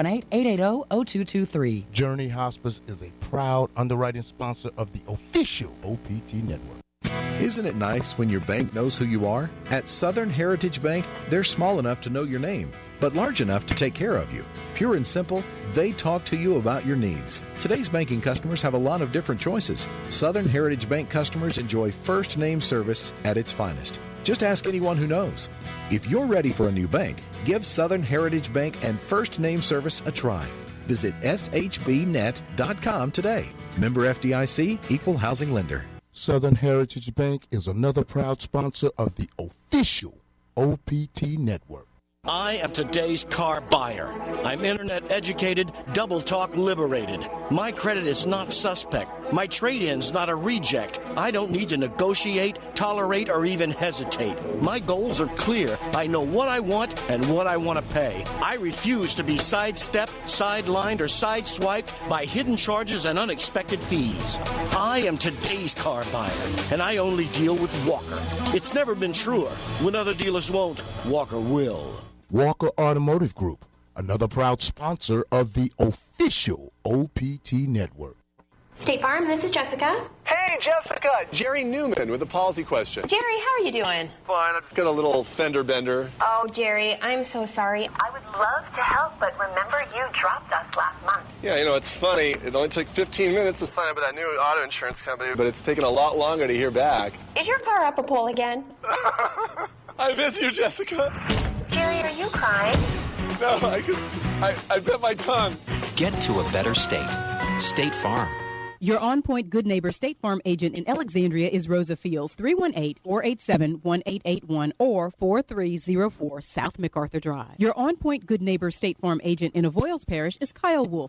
318-880-0223. Journey Hospice is a proud underwriting sponsor of the official OPT Network. Isn't it nice when your bank knows who you are? At Southern Heritage Bank, they're small enough to know your name, but large enough to take care of you. Pure and simple, they talk to you about your needs. Today's banking customers have a lot of different choices. Southern Heritage Bank customers enjoy first name service at its finest. Just ask anyone who knows. If you're ready for a new bank, give Southern Heritage Bank and first name service a try. Visit shbnet.com today. Member FDIC, Equal Housing Lender. Southern Heritage Bank is another proud sponsor of the official OPT Network. I am today's car buyer. I'm internet educated, double talk liberated. My credit is not suspect. My trade-in's not a reject. I don't need to negotiate, tolerate, or even hesitate. My goals are clear. I know what I want and what I want to pay. I refuse to be sidestepped, sidelined, or sideswiped by hidden charges and unexpected fees. I am today's car buyer, and I only deal with Walker. It's never been truer. When other dealers won't, Walker will. Walker Automotive Group, another proud sponsor of the official OPT Network. State Farm, this is Jessica. Hey, Jessica! Jerry Newman with a policy question. Jerry, how are you doing? Fine, I just got a little fender bender. Oh, Jerry, I'm so sorry. I would love to help, but remember you dropped us last month. Yeah, it's funny. It only took 15 minutes to sign up with that new auto insurance company, but it's taken a lot longer to hear back. Is your car up a pole again? I miss you, Jessica. Jerry, are you crying? No, I bit my tongue. Get to a better state. State Farm. Your on-point Good Neighbor State Farm agent in Alexandria is Rosa Fields, 318-487-1881 or 4304 South MacArthur Drive. Your on-point Good Neighbor State Farm agent in Avoyles Parish is Kyle Wolf,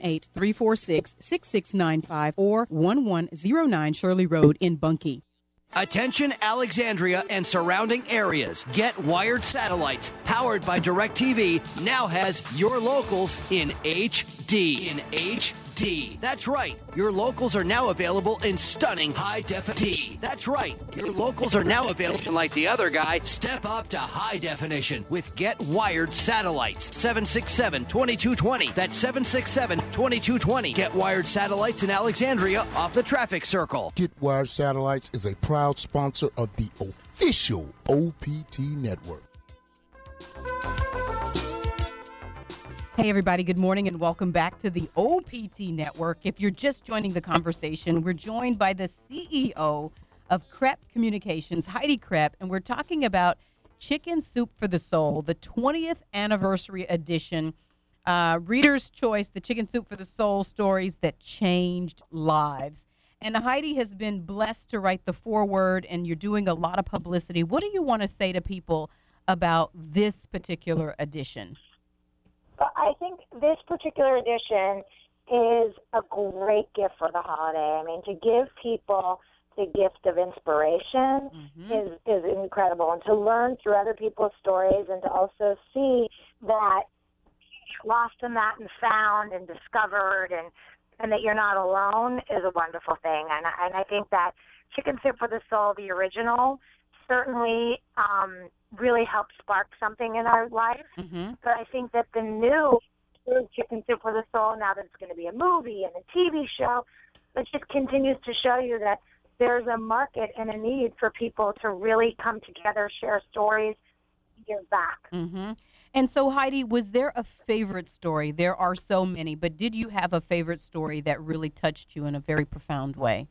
318-346-6695 or 1109 Shirley Road in Bunkie. Attention Alexandria and surrounding areas. Get Wired Satellites, powered by DirecTV, now has your locals in HD. That's right. Your locals are now available in stunning high definition. That's right. Your locals are now available. Like the other guy, step up to high definition with Get Wired Satellites. 767-2220. That's 767-2220. Get Wired Satellites in Alexandria off the traffic circle. Get Wired Satellites is a proud sponsor of the official OPT Network. Hey, everybody. Good morning and welcome back to the OPT Network. If you're just joining the conversation, we're joined by the CEO of Krepp Communications, Heidi Krepp, and we're talking about Chicken Soup for the Soul, the 20th anniversary edition, Reader's Choice, the Chicken Soup for the Soul stories that changed lives. And Heidi has been blessed to write the foreword, and you're doing a lot of publicity. What do you want to say to people about this particular edition? I think this particular edition is a great gift for the holiday. I mean, to give people the gift of inspiration is incredible. And to learn through other people's stories and to also see that lost in that and found and discovered and that you're not alone is a wonderful thing. And I think that Chicken Soup for the Soul, the original, certainly really helped spark something in our life. But I think that the new Chicken Soup for the Soul, now that it's going to be a movie and a TV show, it just continues to show you that there's a market and a need for people to really come together, share stories, give back. And so, Heidi, was there a favorite story? There are so many, but did you have a favorite story that really touched you in a very profound way?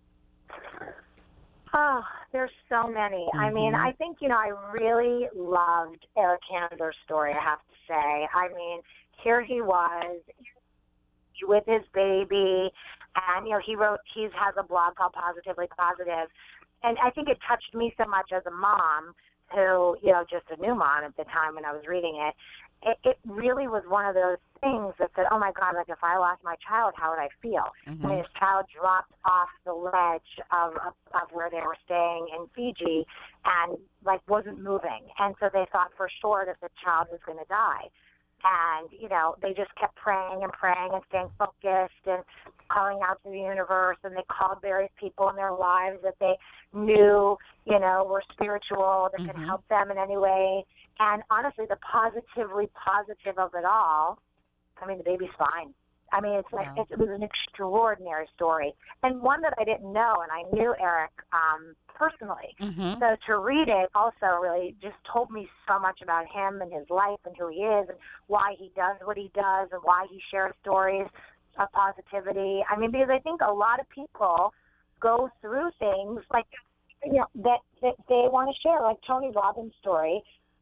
Oh, there's so many. I mean, I think, I really loved Eric Hander's story, I have to say. I mean, here he was with his baby, and, he has a blog called Positively Positive. And I think it touched me so much as a mom who, just a new mom at the time when I was reading it. It really was one of those things that said, oh my God, like if I lost my child, how would I feel? Mm-hmm. I mean, his child dropped off the ledge of where they were staying in Fiji and like wasn't moving. And so they thought for sure that the child was going to die. And, you know, they just kept praying and staying focused and calling out to the universe. And they called various people in their lives that they knew, you know, were spiritual, that could help them in any way. And honestly, the positively positive of it all, I mean, the baby's fine. I mean, it's like it was an extraordinary story, and one that I didn't know, and I knew Eric personally. So to read it also really just told me so much about him and his life and who he is and why he does what he does and why he shares stories of positivity. I mean, because I think a lot of people go through things like, you know, that they want to share, like Tony Robbins' story.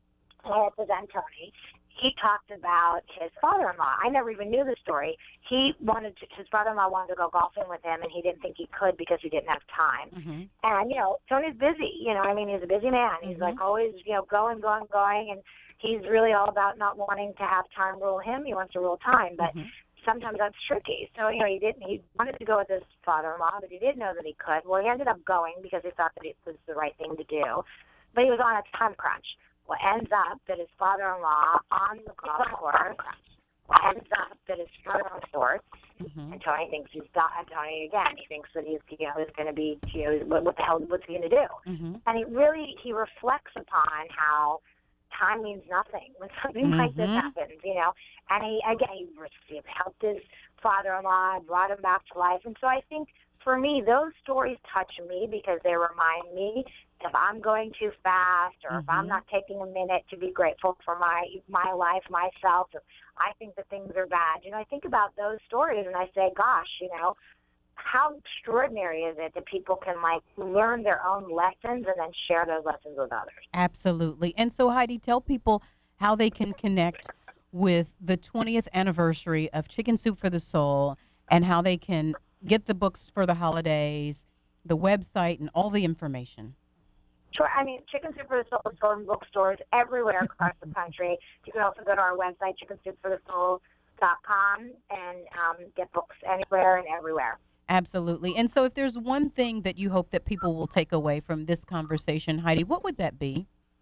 I represent Tony. He talked about his father-in-law. I never even knew the story. His father-in-law wanted to go golfing with him, and he didn't think he could because he didn't have time. And, you know, Tony's busy. You know, I mean, he's a busy man. He's like always, you know, going. And he's really all about not wanting to have time rule him. He wants to rule time. But sometimes that's tricky. So, you know, he wanted to go with his father-in-law, but he didn't know that he could. Well, he ended up going because he thought that it was the right thing to do. But he was on a time crunch. Well, ends up that his father-in-law on the golf course ends up that his father-in-law and Tony thinks he's got Tony again. He thinks that he's going to be, you know, what the hell, what's he going to do? And he reflects upon how time means nothing when something like this happens, you know. And he helped his father-in-law, brought him back to life. And so I think for me, those stories touch me because they remind me if I'm going too fast or if I'm not taking a minute to be grateful for my life, myself, if I think that things are bad. You know, I think about those stories and I say, gosh, you know, how extraordinary is it that people can, like, learn their own lessons and then share those lessons with others? Absolutely. And so, Heidi, tell people how they can connect with the 20th anniversary of Chicken Soup for the Soul and how they can get the books for the holidays, the website, and all the information. Sure. I mean, Chicken Soup for the Soul is sold in bookstores everywhere across the country. You can also go to our website, chickensoupforthesoul.com, and get books anywhere and everywhere. Absolutely. And so if there's one thing that you hope that people will take away from this conversation, Heidi, what would that be?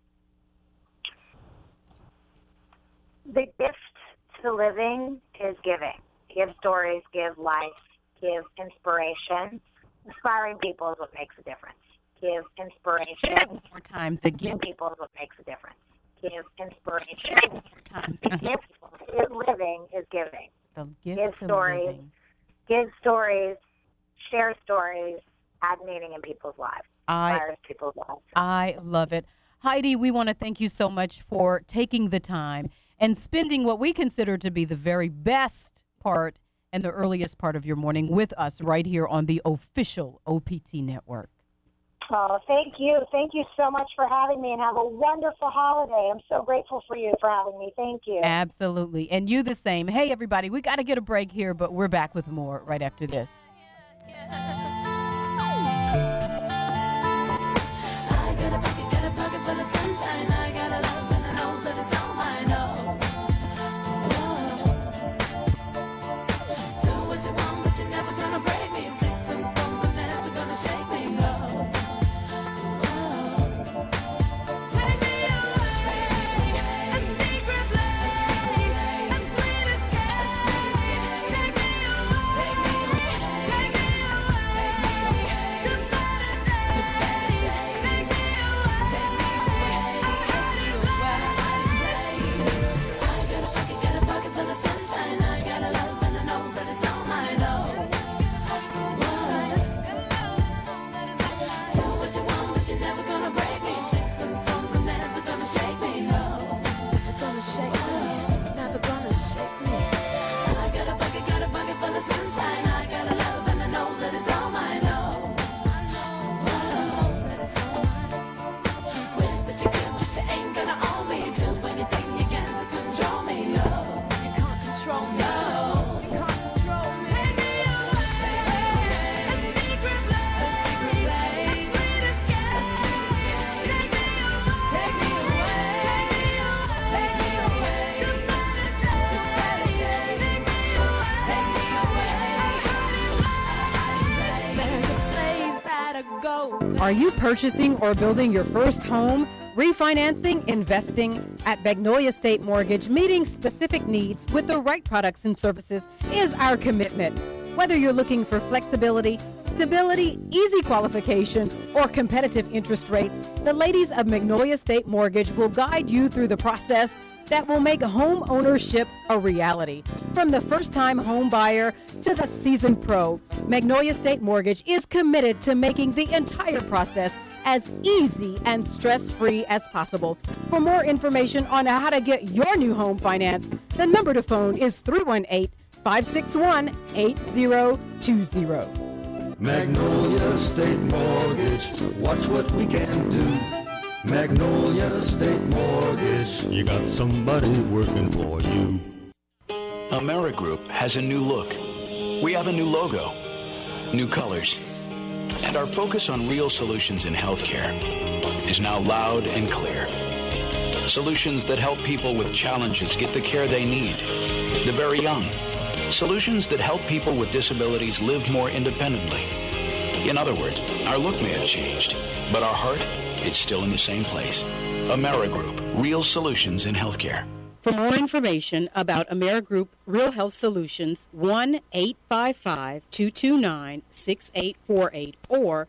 The gift to living is giving. Give stories, give life, give inspiration. Inspiring people is what makes a difference. Give inspiration. One more time. The gift people is what makes a difference. Give inspiration. One more time. The gift to living is giving. The gift give to stories. living. Give stories. Share stories. Add meaning in people's lives. Inspires people's lives. I love it. Heidi, we want to thank you so much for taking the time and spending what we consider to be the very best part and the earliest part of your morning with us right here on the official OPT network. Oh, thank you. Thank you so much for having me, and have a wonderful holiday. I'm so grateful for you for having me. Thank you. Absolutely. And you the same. Hey, everybody, we got to get a break here, but we're back with more right after this. Are you purchasing or building your first home? Refinancing, investing at Magnolia State Mortgage, meeting specific needs with the right products and services is our commitment. Whether you're looking for flexibility, stability, easy qualification, or competitive interest rates, the ladies of Magnolia State Mortgage will guide you through the process that will make home ownership a reality. From the first-time home buyer to the seasoned pro, Magnolia State Mortgage is committed to making the entire process as easy and stress-free as possible. For more information on how to get your new home financed, the number to phone is 318-561-8020. Magnolia State Mortgage, watch what we can do. Magnolia State Mortgage, you got somebody working for you. AmeriGroup has a new look. We have a new logo, new colors, and our focus on real solutions in healthcare is now loud and clear. Solutions that help people with challenges get the care they need, the very young. Solutions that help people with disabilities live more independently. In other words, our look may have changed, but our heart is still in the same place. AmeriGroup, real solutions in healthcare. For more information about AmeriGroup Real Health Solutions, 1-855-229-6848 or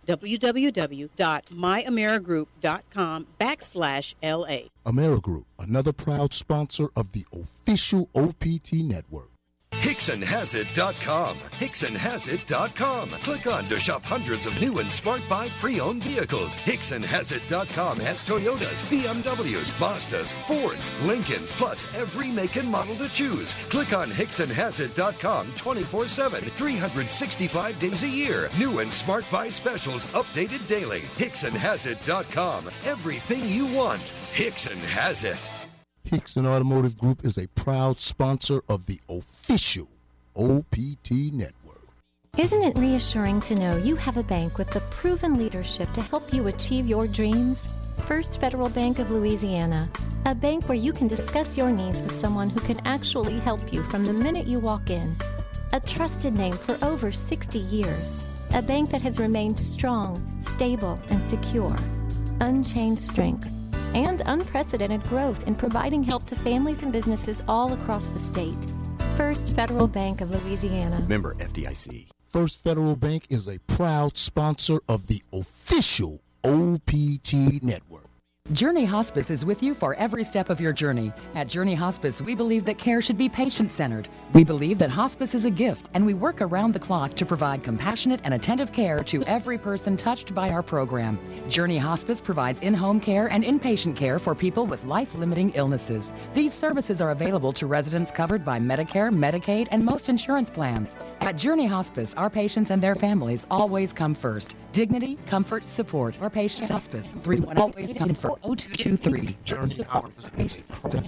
www.myamerigroup.com/LA. AmeriGroup, another proud sponsor of the official OPT network. HicksonHasIt.com. HicksonHasIt.com. Click on to shop hundreds of new and Smart Buy pre-owned vehicles. HicksonHasIt.com has Toyotas, BMWs, Mazdas, Fords, Lincolns, plus every make and model to choose. Click on HicksonHasIt.com 24/7, 365 days a year. New and Smart Buy specials updated daily. HicksonHasIt.com. Everything you want. Hickson has it. Hickson Automotive Group is a proud sponsor of the official OPT network. Isn't it reassuring to know you have a bank with the proven leadership to help you achieve your dreams? First Federal Bank of Louisiana, a bank where you can discuss your needs with someone who can actually help you from the minute you walk in. A trusted name for over 60 years. A bank that has remained strong, stable, and secure. Unchained strength and unprecedented growth in providing help to families and businesses all across the state. First Federal Bank of Louisiana. Member FDIC. First Federal Bank is a proud sponsor of the official OPT network. Journey Hospice is with you for every step of your journey. At Journey Hospice, we believe that care should be patient-centered. We believe that hospice is a gift, and we work around the clock to provide compassionate and attentive care to every person touched by our program. Journey Hospice provides in-home care and inpatient care for people with life-limiting illnesses. These services are available to residents covered by Medicare, Medicaid, and most insurance plans. At Journey Hospice, our patients and their families always come first. Dignity, comfort, support. Our patient hospice. 318-0223. Journey Hospice.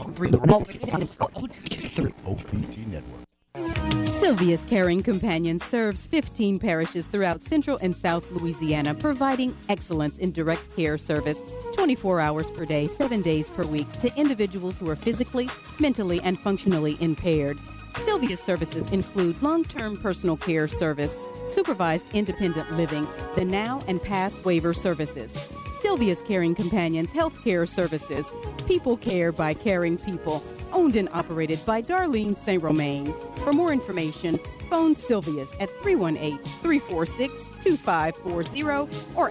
OPT network. Sylvia's Caring Companion serves 15 parishes throughout Central and South Louisiana, providing excellence in direct care service 24 hours per day, 7 days per week to individuals who are physically, mentally, and functionally impaired. Sylvia's services include long-term personal care service, supervised independent living, the now and past waiver services. Sylvia's Caring Companions Health Care Services, People Care by Caring People, owned and operated by Darlene St. Romain. For more information, phone Sylvia's at 318-346-2540 or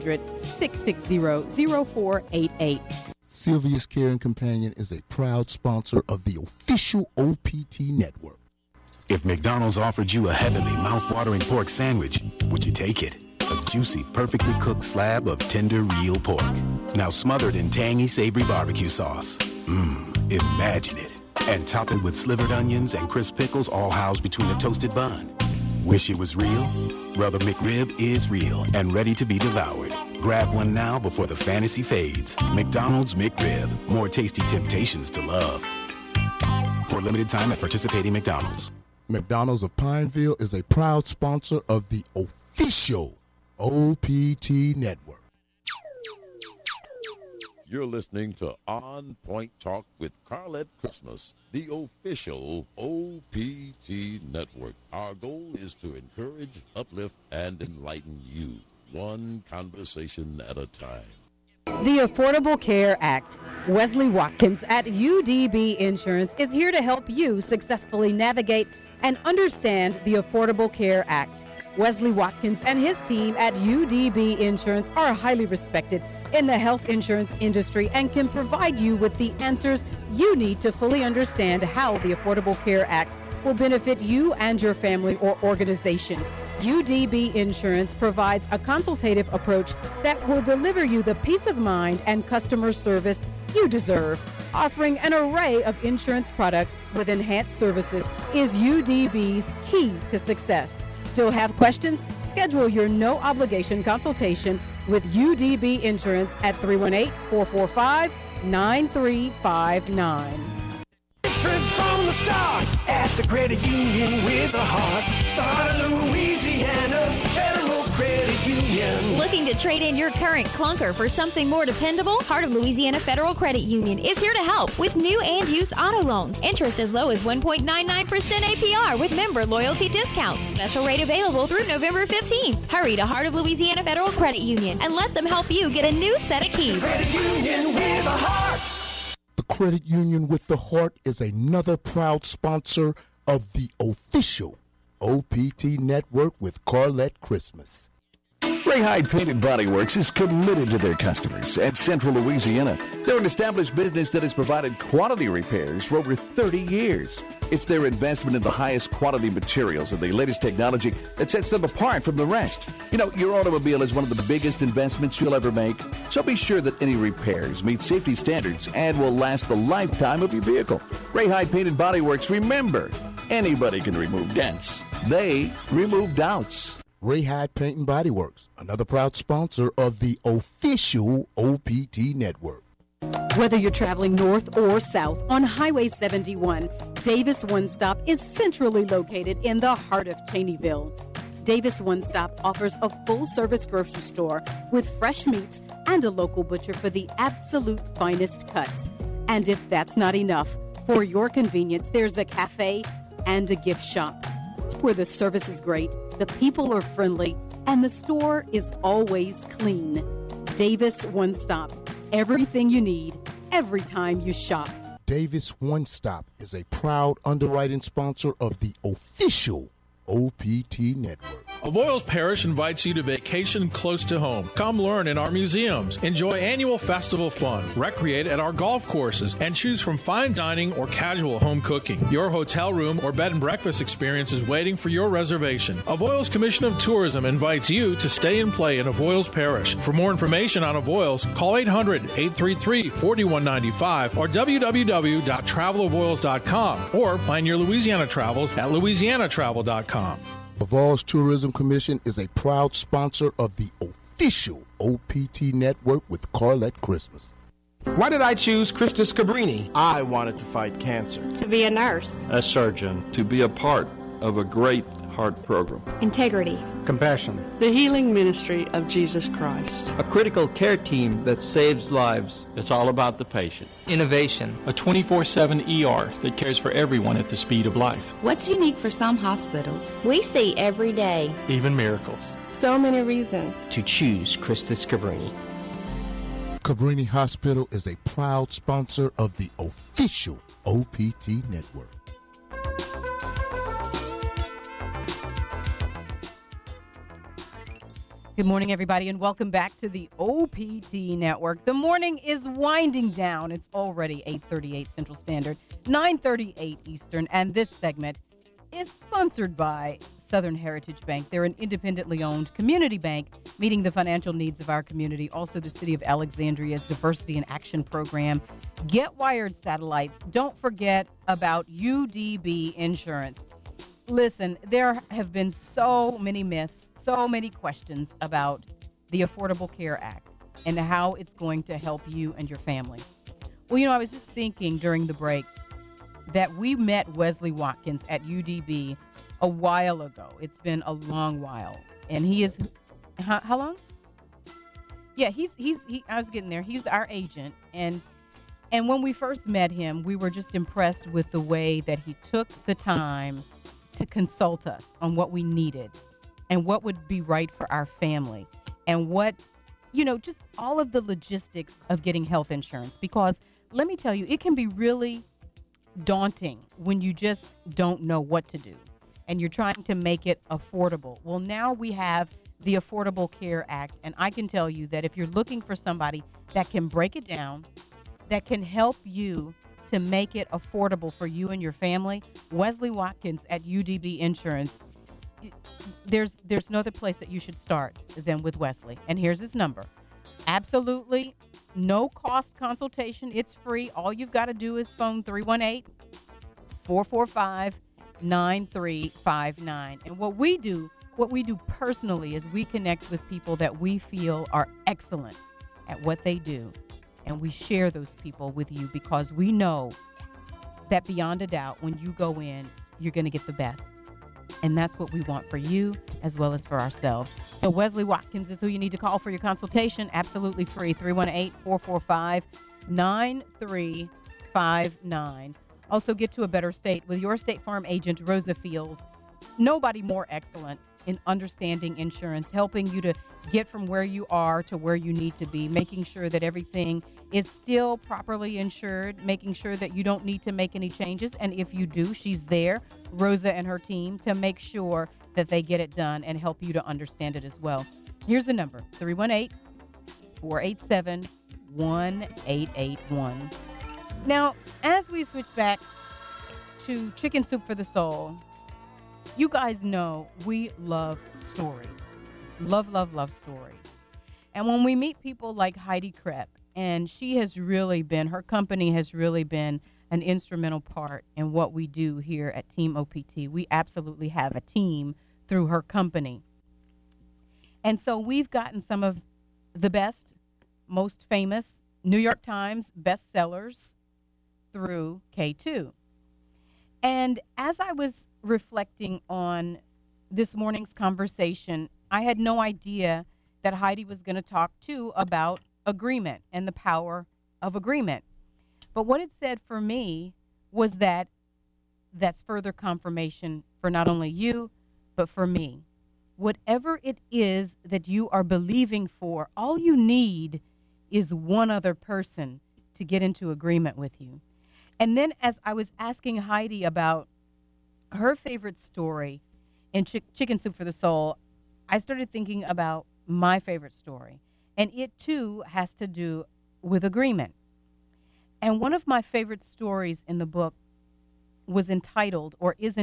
800-660-0488. Sylvia's Caring Companion is a proud sponsor of the official OPT network. If McDonald's offered you a heavenly, mouth-watering pork sandwich, would you take it? A juicy, perfectly cooked slab of tender, real pork. Now smothered in tangy, savory barbecue sauce. Imagine it. And top it with slivered onions and crisp pickles all housed between a toasted bun. Wish it was real? Well, the McRib is real and ready to be devoured. Grab one now before the fantasy fades. McDonald's McRib. More tasty temptations to love. For a limited time at participating McDonald's. McDonald's of Pineville is a proud sponsor of the official OPT network. You're listening to On Point Talk with Carlette Christmas, the official OPT network. Our goal is to encourage, uplift, and enlighten you, one conversation at a time. The Affordable Care Act. Wesley Watkins at UDB Insurance is here to help you successfully navigate and understand the Affordable Care Act. Wesley Watkins and his team at UDB Insurance are highly respected in the health insurance industry and can provide you with the answers you need to fully understand how the Affordable Care Act will benefit you and your family or organization. UDB Insurance provides a consultative approach that will deliver you the peace of mind and customer service you deserve. Offering an array of insurance products with enhanced services is UDB's key to success. Still have questions? Schedule your no-obligation consultation with UDB Insurance at 318-445-9359. Different from the start at the credit union with a heart. The Heart of Louisiana Federal Credit Union. Looking to trade in your current clunker for something more dependable? Heart of Louisiana Federal Credit Union is here to help with new and used auto loans. Interest as low as 1.99% APR with member loyalty discounts. Special rate available through November 15th. Hurry to Heart of Louisiana Federal Credit Union and let them help you get a new set of keys. Credit Union with a heart. The Credit Union with the Heart is another proud sponsor of the official OPT network with Carlette Christmas. Ray Hyde Painted Body Works is committed to their customers at Central Louisiana. They're an established business that has provided quality repairs for over 30 years. It's their investment in the highest quality materials and the latest technology that sets them apart from the rest. You know, your automobile is one of the biggest investments you'll ever make, so be sure that any repairs meet safety standards and will last the lifetime of your vehicle. Ray Hyde Painted Body Works, remember, anybody can remove dents. They remove doubts. Ray Hyde Paint and Body Works, another proud sponsor of the official OPT network. Whether you're traveling north or south on Highway 71, Davis One Stop is centrally located in the heart of Cheneyville. Davis One Stop offers a full-service grocery store with fresh meats and a local butcher for the absolute finest cuts. And if that's not enough, for your convenience, there's a cafe and a gift shop where the service is great, the people are friendly, and the store is always clean. Davis One Stop. Everything you need, every time you shop. Davis One Stop is a proud underwriting sponsor of the official OPT network. Avoyelles Parish invites you to vacation close to home. Come learn in our museums, enjoy annual festival fun, recreate at our golf courses, and choose from fine dining or casual home cooking. Your hotel room or bed and breakfast experience is waiting for your reservation. Avoyelles Commission of Tourism invites you to stay and play in Avoyelles Parish. For more information on Avoyelles, call 800-833-4195 or www.travelavoyelles.com or plan your Louisiana travels at louisianatravel.com. Avoyelles Tourism Commission is a proud sponsor of the official OPT network with Carlette Christmas. Why did I choose Krista Scabrini? I wanted to fight cancer. To be a nurse. A surgeon. To be a part of a great heart program. Integrity. Compassion. The healing ministry of Jesus Christ. A critical care team that saves lives. It's all about the patient. Innovation. A 24/7 ER that cares for everyone at the speed of life. What's unique for some hospitals? We see every day. Even miracles. So many reasons to choose Krista Scabrini. Cabrini Hospital is a proud sponsor of the official OPT network. Good morning, everybody, and welcome back to the OPT Network. The morning is winding down. It's already 8:38 Central Standard, 9:38 Eastern, and this segment is sponsored by Southern Heritage Bank. They're an independently owned community bank meeting the financial needs of our community. Also, the City of Alexandria's Diversity in Action program. Get wired satellites. Don't forget about UDB Insurance. Listen, there have been so many myths, so many questions about the Affordable Care Act and how it's going to help you and your family. Well, you know, I was just thinking during the break that we met Wesley Watkins at UDB a while ago. It's been a long while. And he is, how long? Yeah, I was getting there. He's our agent, and when we first met him, we were just impressed with the way that he took the time to consult us on what we needed and what would be right for our family and what, just all of the logistics of getting health insurance. Because let me tell you, it can be really daunting when you just don't know what to do and you're trying to make it affordable. Well, now we have the Affordable Care Act, and I can tell you that if you're looking for somebody that can break it down, that can help you to make it affordable for you and your family, Wesley Watkins at UDB Insurance, there's no other place that you should start than with Wesley. And here's his number. Absolutely no cost consultation. It's free. All you've got to do is phone 318-445-9359. And what we do personally is we connect with people that we feel are excellent at what they do. And we share those people with you because we know that beyond a doubt, when you go in, you're going to get the best. And that's what we want for you as well as for ourselves. So Wesley Watkins is who you need to call for your consultation. Absolutely free. 318-445-9359. Also, get to a better state with your State Farm agent, Rosa Fields. Nobody more excellent in understanding insurance, helping you to get from where you are to where you need to be, making sure that everything is still properly insured, making sure that you don't need to make any changes. And if you do, she's there, Rosa and her team, to make sure that they get it done and help you to understand it as well. Here's the number, 318-487-1881. Now, as we switch back to Chicken Soup for the Soul, you guys know we love stories. Love stories. And when we meet people like Heidi Krepp, and her company has really been an instrumental part in what we do here at Team OPT. We absolutely have a team through her company. And so we've gotten some of the best, most famous New York Times bestsellers through K2. And as I was reflecting on this morning's conversation, I had no idea that Heidi was going to talk too about agreement and the power of agreement. But what it said for me was that that's further confirmation for not only you, but for me. Whatever it is that you are believing for, all you need is one other person to get into agreement with you. And then as I was asking Heidi about her favorite story in Chicken Soup for the Soul, I started thinking about my favorite story. And it, too, has to do with agreement. And one of my favorite stories in the book is entitled,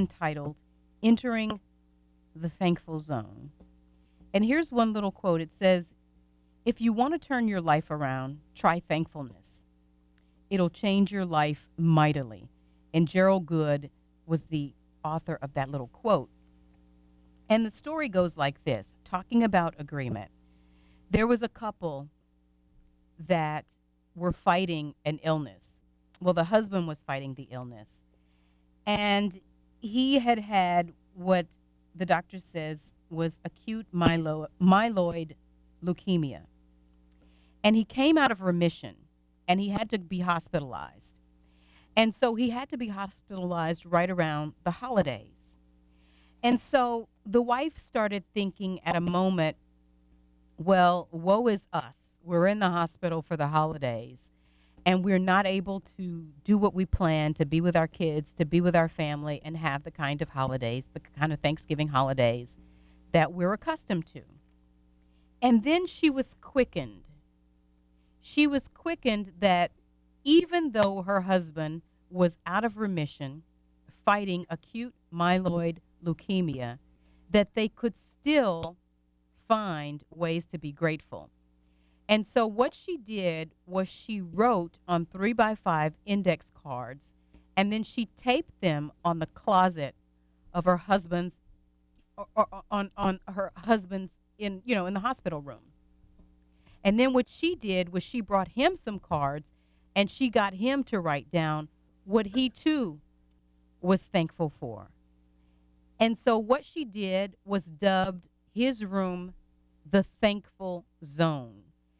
Entering the Thankful Zone. And here's one little quote. It says, "If you want to turn your life around, try thankfulness. It'll change your life mightily." And Gerald Good was the author of that little quote. And the story goes like this, talking about agreement. There was a couple that were fighting an illness. Well, the husband was fighting the illness. And he had what the doctor says was acute myeloid leukemia. And he came out of remission. And he had to be hospitalized. And so he had to be hospitalized right around the holidays. And so the wife started thinking at a moment, well, woe is us. We're in the hospital for the holidays, and we're not able to do what we plan, to be with our kids, to be with our family, and have the kind of holidays, the kind of Thanksgiving holidays that we're accustomed to. And then she was quickened. She was quickened that even though her husband was out of remission, fighting acute myeloid leukemia, that they could still find ways to be grateful. And so what she did was she wrote on 3x5 index cards, and then she taped them on the closet of her husband's, or on her husband's in the hospital room. And then what she did was she brought him some cards, and she got him to write down what he too was thankful for. And so what she did was dubbed his room the Thankful Zone.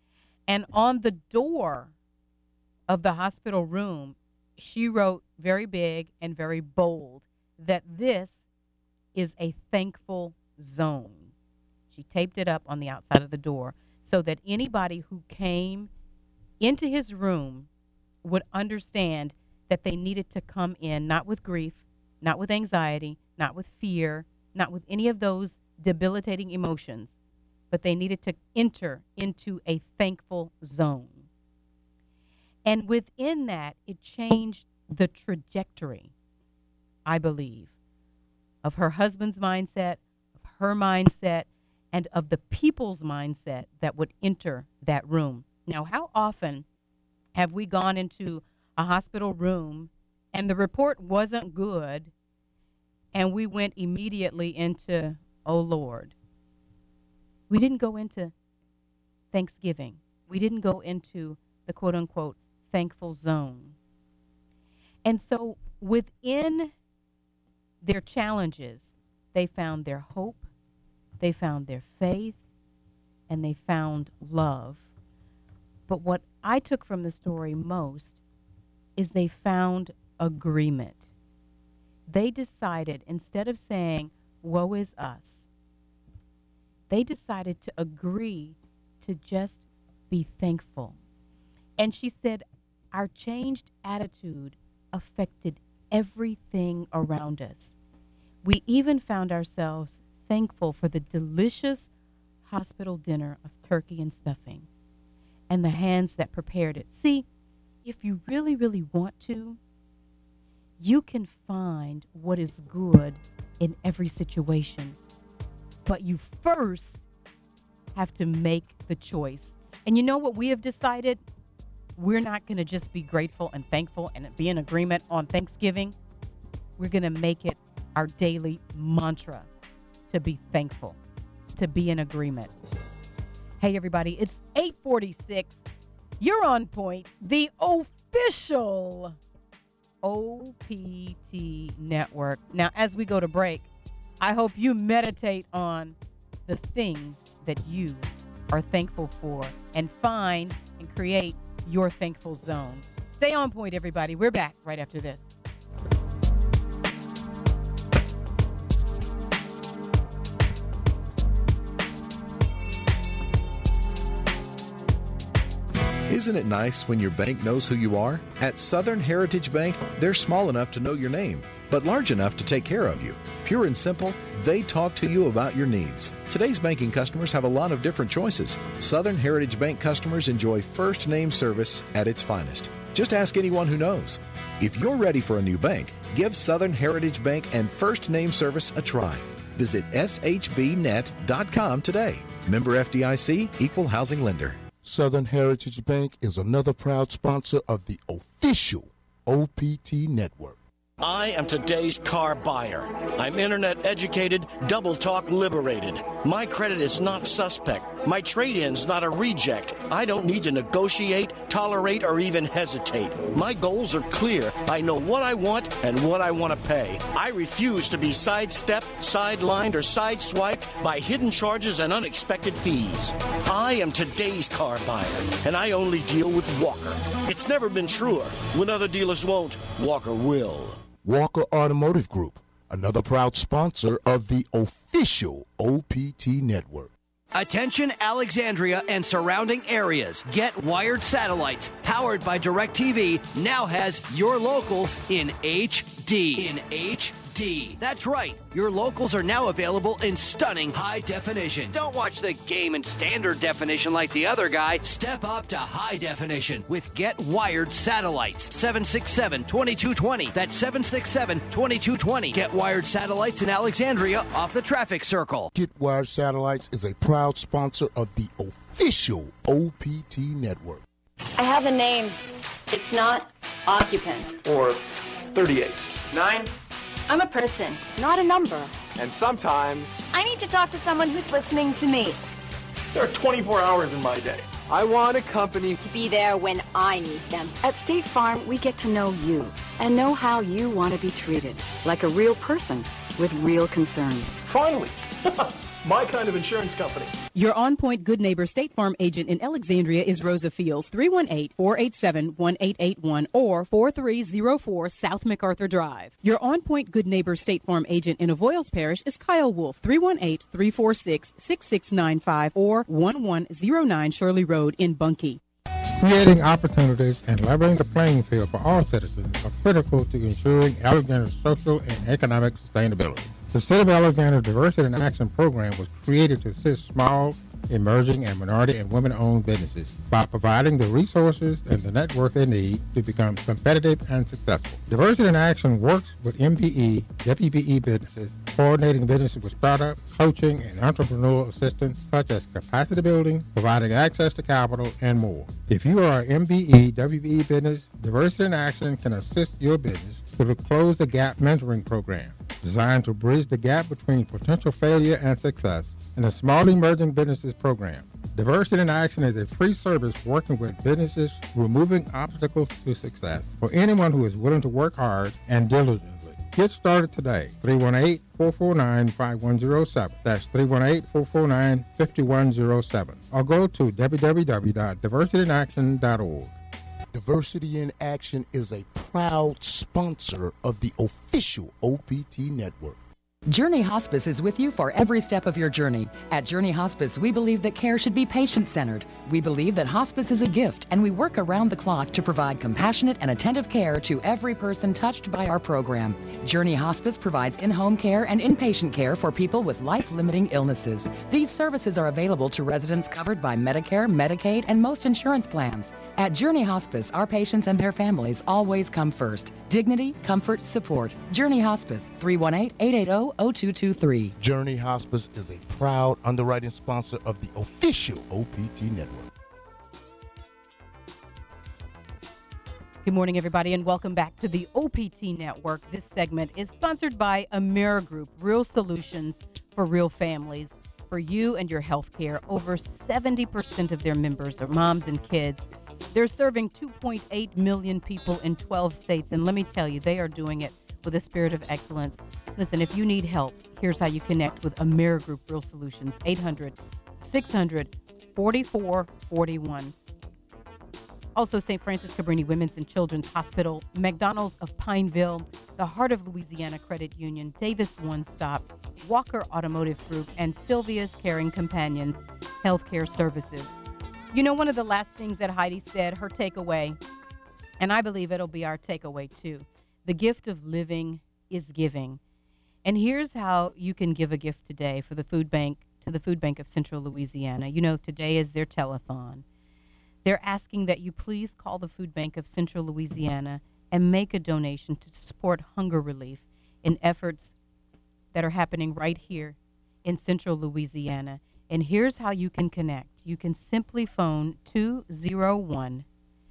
And on the door of the hospital room, she wrote very big and very bold that this is a thankful zone. She taped it up on the outside of the door so that anybody who came into his room would understand that they needed to come in not with grief, not with anxiety, not with fear, not with any of those debilitating emotions, but they needed to enter into a thankful zone. And within that, it changed the trajectory, I believe, of her husband's mindset, of her mindset, and of the people's mindset that would enter that room. Now, how often have we gone into a hospital room and the report wasn't good and we went immediately into, oh, Lord? We didn't go into Thanksgiving. We didn't go into the quote-unquote thankful zone. And so within their challenges, they found their hope, they found their faith, and they found love. But what I took from the story most is they found agreement. They decided, instead of saying, woe is us, they decided to agree to just be thankful. And she said, our changed attitude affected everything around us. We even found ourselves thankful for the delicious hospital dinner of turkey and stuffing and the hands that prepared it. See, if you really, really want to, you can find what is good in every situation. But you first have to make the choice. And you know what we have decided? We're not going to just be grateful and thankful and be in agreement on Thanksgiving. We're going to make it our daily mantra to be thankful, to be in agreement. Hey, everybody, it's 8:46. You're on point, the official OPT network. Now, as we go to break, I hope you meditate on the things that you are thankful for and find and create your thankful zone. Stay on point, everybody. We're back right after this. Isn't it nice when your bank knows who you are? At Southern Heritage Bank, they're small enough to know your name, but large enough to take care of you. Pure and simple, they talk to you about your needs. Today's banking customers have a lot of different choices. Southern Heritage Bank customers enjoy first name service at its finest. Just ask anyone who knows. If you're ready for a new bank, give Southern Heritage Bank and first name service a try. Visit shbnet.com today. Member FDIC, Equal Housing Lender. Southern Heritage Bank is another proud sponsor of the official OPT network. I am today's car buyer. I'm internet educated, double talk liberated. My credit is not suspect. My trade-in's not a reject. I don't need to negotiate, tolerate, or even hesitate. My goals are clear. I know what I want and what I want to pay. I refuse to be sidestepped, sidelined, or sideswiped by hidden charges and unexpected fees. I am today's car buyer, and I only deal with Walker. It's never been truer. When other dealers won't, Walker will. Walker Automotive Group, another proud sponsor of the official OPT network. Attention Alexandria and surrounding areas. Get Wired Satellites, powered by DirecTV, now has your locals in HD. In HD. That's right. Your locals are now available in stunning high definition. Don't watch the game in standard definition like the other guy. Step up to high definition with Get Wired Satellites. 767-2220. That's 767-2220. Get Wired Satellites in Alexandria off the traffic circle. Get Wired Satellites is a proud sponsor of the official OPT network. I have a name. It's not occupant. Or 38. 9. I'm a person, not a number. And sometimes I need to talk to someone who's listening to me. there are 24 hours in my day. I want a company to be there when I need them. At State Farm, we get to know you and know how you want to be treated, like a real person with real concerns. Finally! My kind of insurance company. Your on-point Good Neighbor State Farm agent in Alexandria is Rosa Fields, 318-487-1881 or 4304 South MacArthur Drive. Your on-point Good Neighbor State Farm agent in Avoyles Parish is Kyle Wolf, 318-346-6695 or 1109 Shirley Road in Bunkie. Creating opportunities and leveling the playing field for all citizens are critical to ensuring Alexandria's social and economic sustainability. The City of Alexandria Diversity in Action program was created to assist small, emerging, and minority and women-owned businesses by providing the resources and the network they need to become competitive and successful. Diversity in Action works with MBE, WBE businesses, coordinating businesses with startup, coaching, and entrepreneurial assistance such as capacity building, providing access to capital, and more. If you are an MBE, WBE business, Diversity in Action can assist your business through the Close the Gap mentoring program, designed to bridge the gap between potential failure and success, and the Small Emerging Businesses program. Diversity in Action is a free service working with businesses removing obstacles to success for anyone who is willing to work hard and diligently. Get started today. 318-449-5107. That's 318-449-5107. Or go to www.diversityinaction.org. Diversity in Action is a proud sponsor of the official OPT network. Journey Hospice is with you for every step of your journey. At Journey Hospice, we believe that care should be patient-centered. We believe that hospice is a gift, and we work around the clock to provide compassionate and attentive care to every person touched by our program. Journey Hospice provides in-home care and inpatient care for people with life-limiting illnesses. These services are available to residents covered by Medicare, Medicaid, and most insurance plans. At Journey Hospice, our patients and their families always come first. Dignity, comfort, support. Journey Hospice, 318-880-0223. Journey Hospice is a proud underwriting sponsor of the official OPT network. Good morning, everybody, and welcome back to the OPT Network. This segment is sponsored by AmeriGroup, real solutions for real families. For you and your health care, over 70% of their members are moms and kids. They're serving 2.8 million people in 12 states, and let me tell you, they are doing it with a spirit of excellence. Listen, if you need help, here's how you connect with AmeriGroup Real Solutions, 800-600-4441. Also, St. Francis Cabrini Women's and Children's Hospital, McDonald's of Pineville, the Heart of Louisiana Credit Union, Davis One Stop, Walker Automotive Group, and Sylvia's Caring Companions Healthcare Services. You know, one of the last things that Heidi said, her takeaway, and I believe it'll be our takeaway too, the gift of living is giving. And here's how you can give a gift today for the food bank, to the Food Bank of Central Louisiana. You know, today is their telethon. They're asking that you please call the Food Bank of Central Louisiana and make a donation to support hunger relief in efforts that are happening right here in Central Louisiana. And here's how you can connect. You can simply phone 201-8152.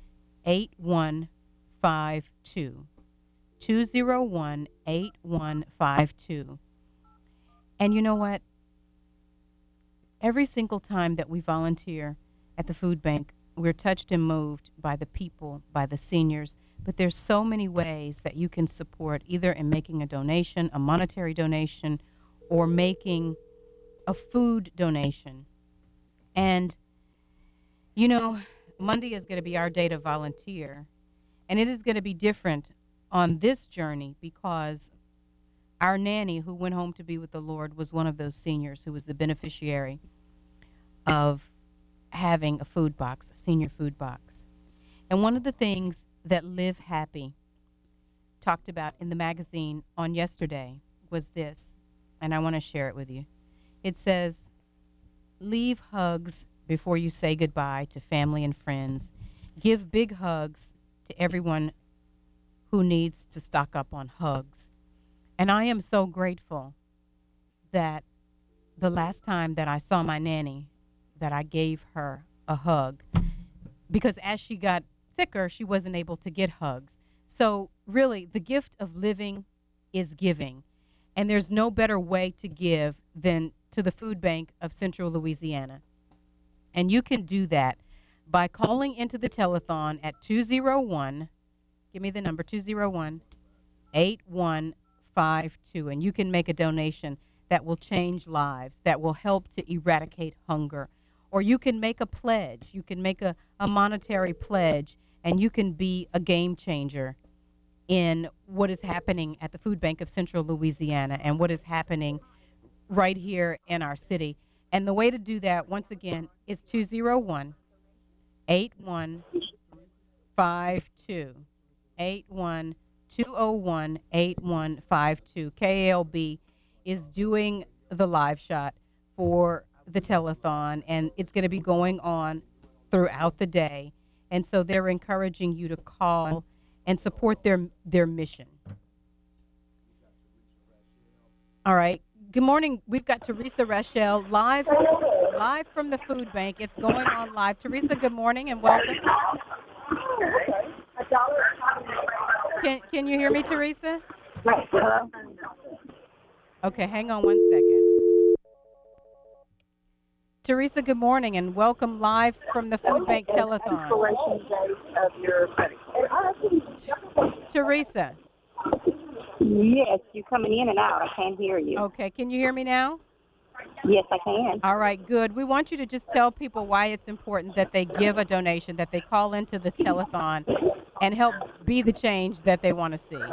201-8152. And you know what? Every single time that we volunteer at the food bank, we're touched and moved by the people, by the seniors. But there's so many ways that you can support, either in making a donation, a monetary donation, or making a food donation. And, you know, Monday is going to be our day to volunteer. And it is going to be different on this journey because our nanny who went home to be with the Lord was one of those seniors who was the beneficiary of having a food box, a senior food box. And one of the things that Live Happy talked about in the magazine on yesterday was this, and I want to share it with you. It says, leave hugs before you say goodbye to family and friends. Give big hugs to everyone who needs to stock up on hugs. And I am so grateful that the last time that I saw my nanny, that I gave her a hug, because as she got sicker, she wasn't able to get hugs. So really, the gift of living is giving. And there's no better way to give than to the Food Bank of Central Louisiana. And you can do that by calling into the telethon at 201, give me the number, 201-8152, and you can make a donation. that will change lives, that will help to eradicate hunger. Or you can make a pledge. You can make a monetary pledge, and you can be a game changer in what is happening at the Food Bank of Central Louisiana and what is happening right here in our city. And the way to do that, once again, is 201-8152. 201-8152. KALB is doing the live shot for the telethon, and it's going to be going on throughout the day. And so they're encouraging you to call and support their mission. All right. Good morning. We've got Teresa Rachel live from the food bank. It's going on live. Teresa, good morning and welcome. Can you hear me, Teresa? Hello. Okay, hang on 1 second. Teresa, good morning and welcome live from the Food Bank Telethon. Teresa. Yes, you're coming in and out. I can't hear you. Okay, can you hear me now? Yes, I can. All right, good. We want you to just tell people why it's important that they give a donation, that they call into the telethon and help be the change that they want to see.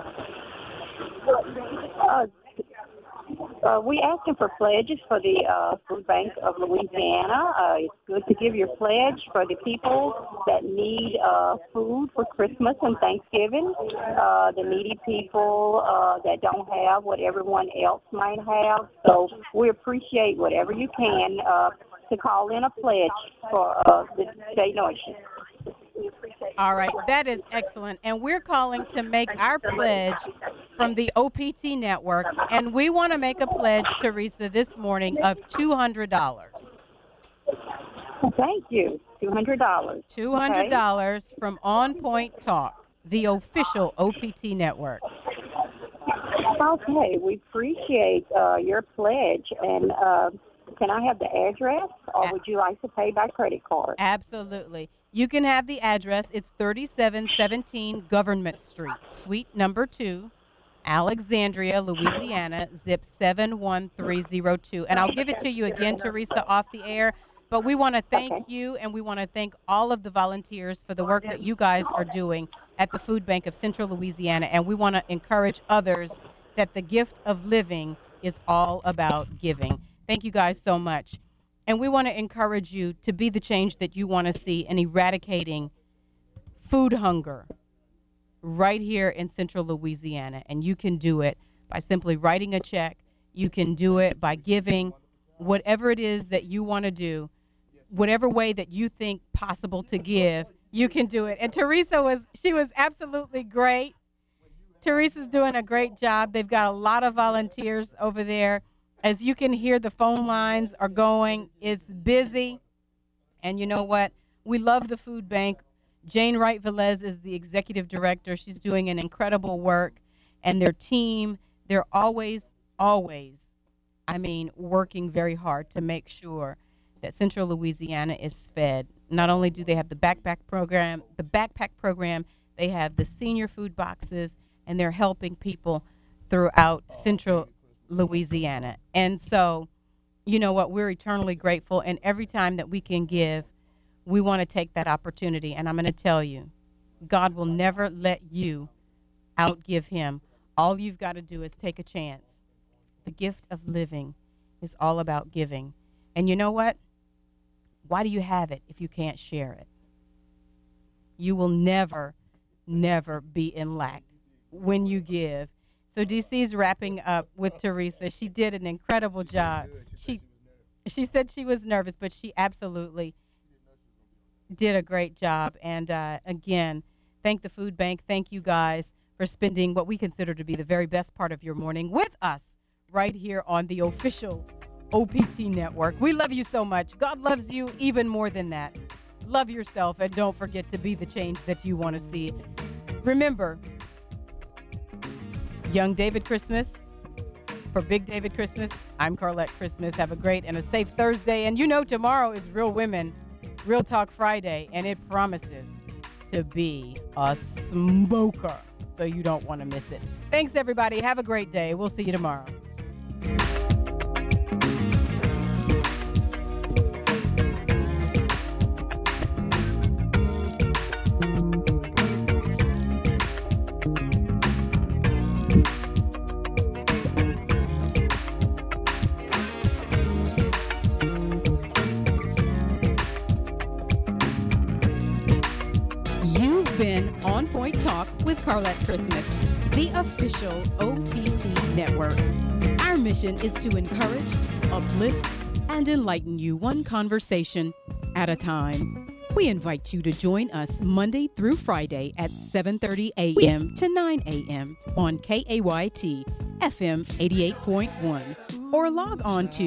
We asking for pledges for the Food Bank of Louisiana. It's good to give your pledge for the people that need food for Christmas and Thanksgiving, the needy people that don't have what everyone else might have. So we appreciate whatever you can to call in a pledge for the donation. All right, that is excellent. And we're calling to make our pledge from the OPT network. And we want to make a pledge, Teresa, this morning of $200. Thank you. $200. $200 from On Point Talk, the official OPT network. Okay, we appreciate your pledge. And can I have the address, or would you like to pay by credit card? Absolutely. You can have the address. It's 3717 Government Street, Suite number 2, Alexandria, Louisiana, zip 71302. And I'll give it to you again, Teresa, off the air. But we want to thank you, and we want to thank all of the volunteers for the work that you guys are doing at the Food Bank of Central Louisiana. And we want to encourage others that the gift of living is all about giving. Thank you guys so much. And we want to encourage you to be the change that you want to see in eradicating food hunger right here in Central Louisiana. And you can do it by simply writing a check. You can do it by giving whatever it is that you want to do, whatever way that you think possible to give, you can do it. And Teresa was absolutely great. Teresa's doing a great job. They've got a lot of volunteers over there. As you can hear, the phone lines are going. It's busy. And you know what? We love the food bank. Jane Wright Velez is the executive director. She's doing an incredible work. And their team, they're always, working very hard to make sure that Central Louisiana is fed. Not only do they have the backpack program, they have the senior food boxes, and they're helping people throughout Central Louisiana. And so, you know what, we're eternally grateful, and every time that we can give, we want to take that opportunity. And I'm going to tell you, God will never let you outgive him. All you've got to do is take a chance. The gift of living is all about giving. And you know what? Why do you have it if you can't share it? You will never be in lack when you give. So DC's wrapping up with Teresa. She did an incredible job. She said she was nervous, but she absolutely did a great job. And again, thank the food bank. Thank you guys for spending what we consider to be the very best part of your morning with us right here on the official OPT network. We love you so much. God loves you even more than that. Love yourself, and don't forget to be the change that you want to see. Remember, Young David Christmas. For Big David Christmas, I'm Carlette Christmas. Have a great and a safe Thursday. And you know tomorrow is Real Women, Real Talk Friday, and it promises to be a smoker. So you don't want to miss it. Thanks, everybody. Have a great day. We'll see you tomorrow. been On Point Talk with Carlette Christmas, the official OPT network. Our mission is to encourage, uplift, and enlighten you one conversation at a time. We invite you to join us Monday through Friday at 7:30 a.m. to 9 a.m. on KAYT FM 88.1 or log on to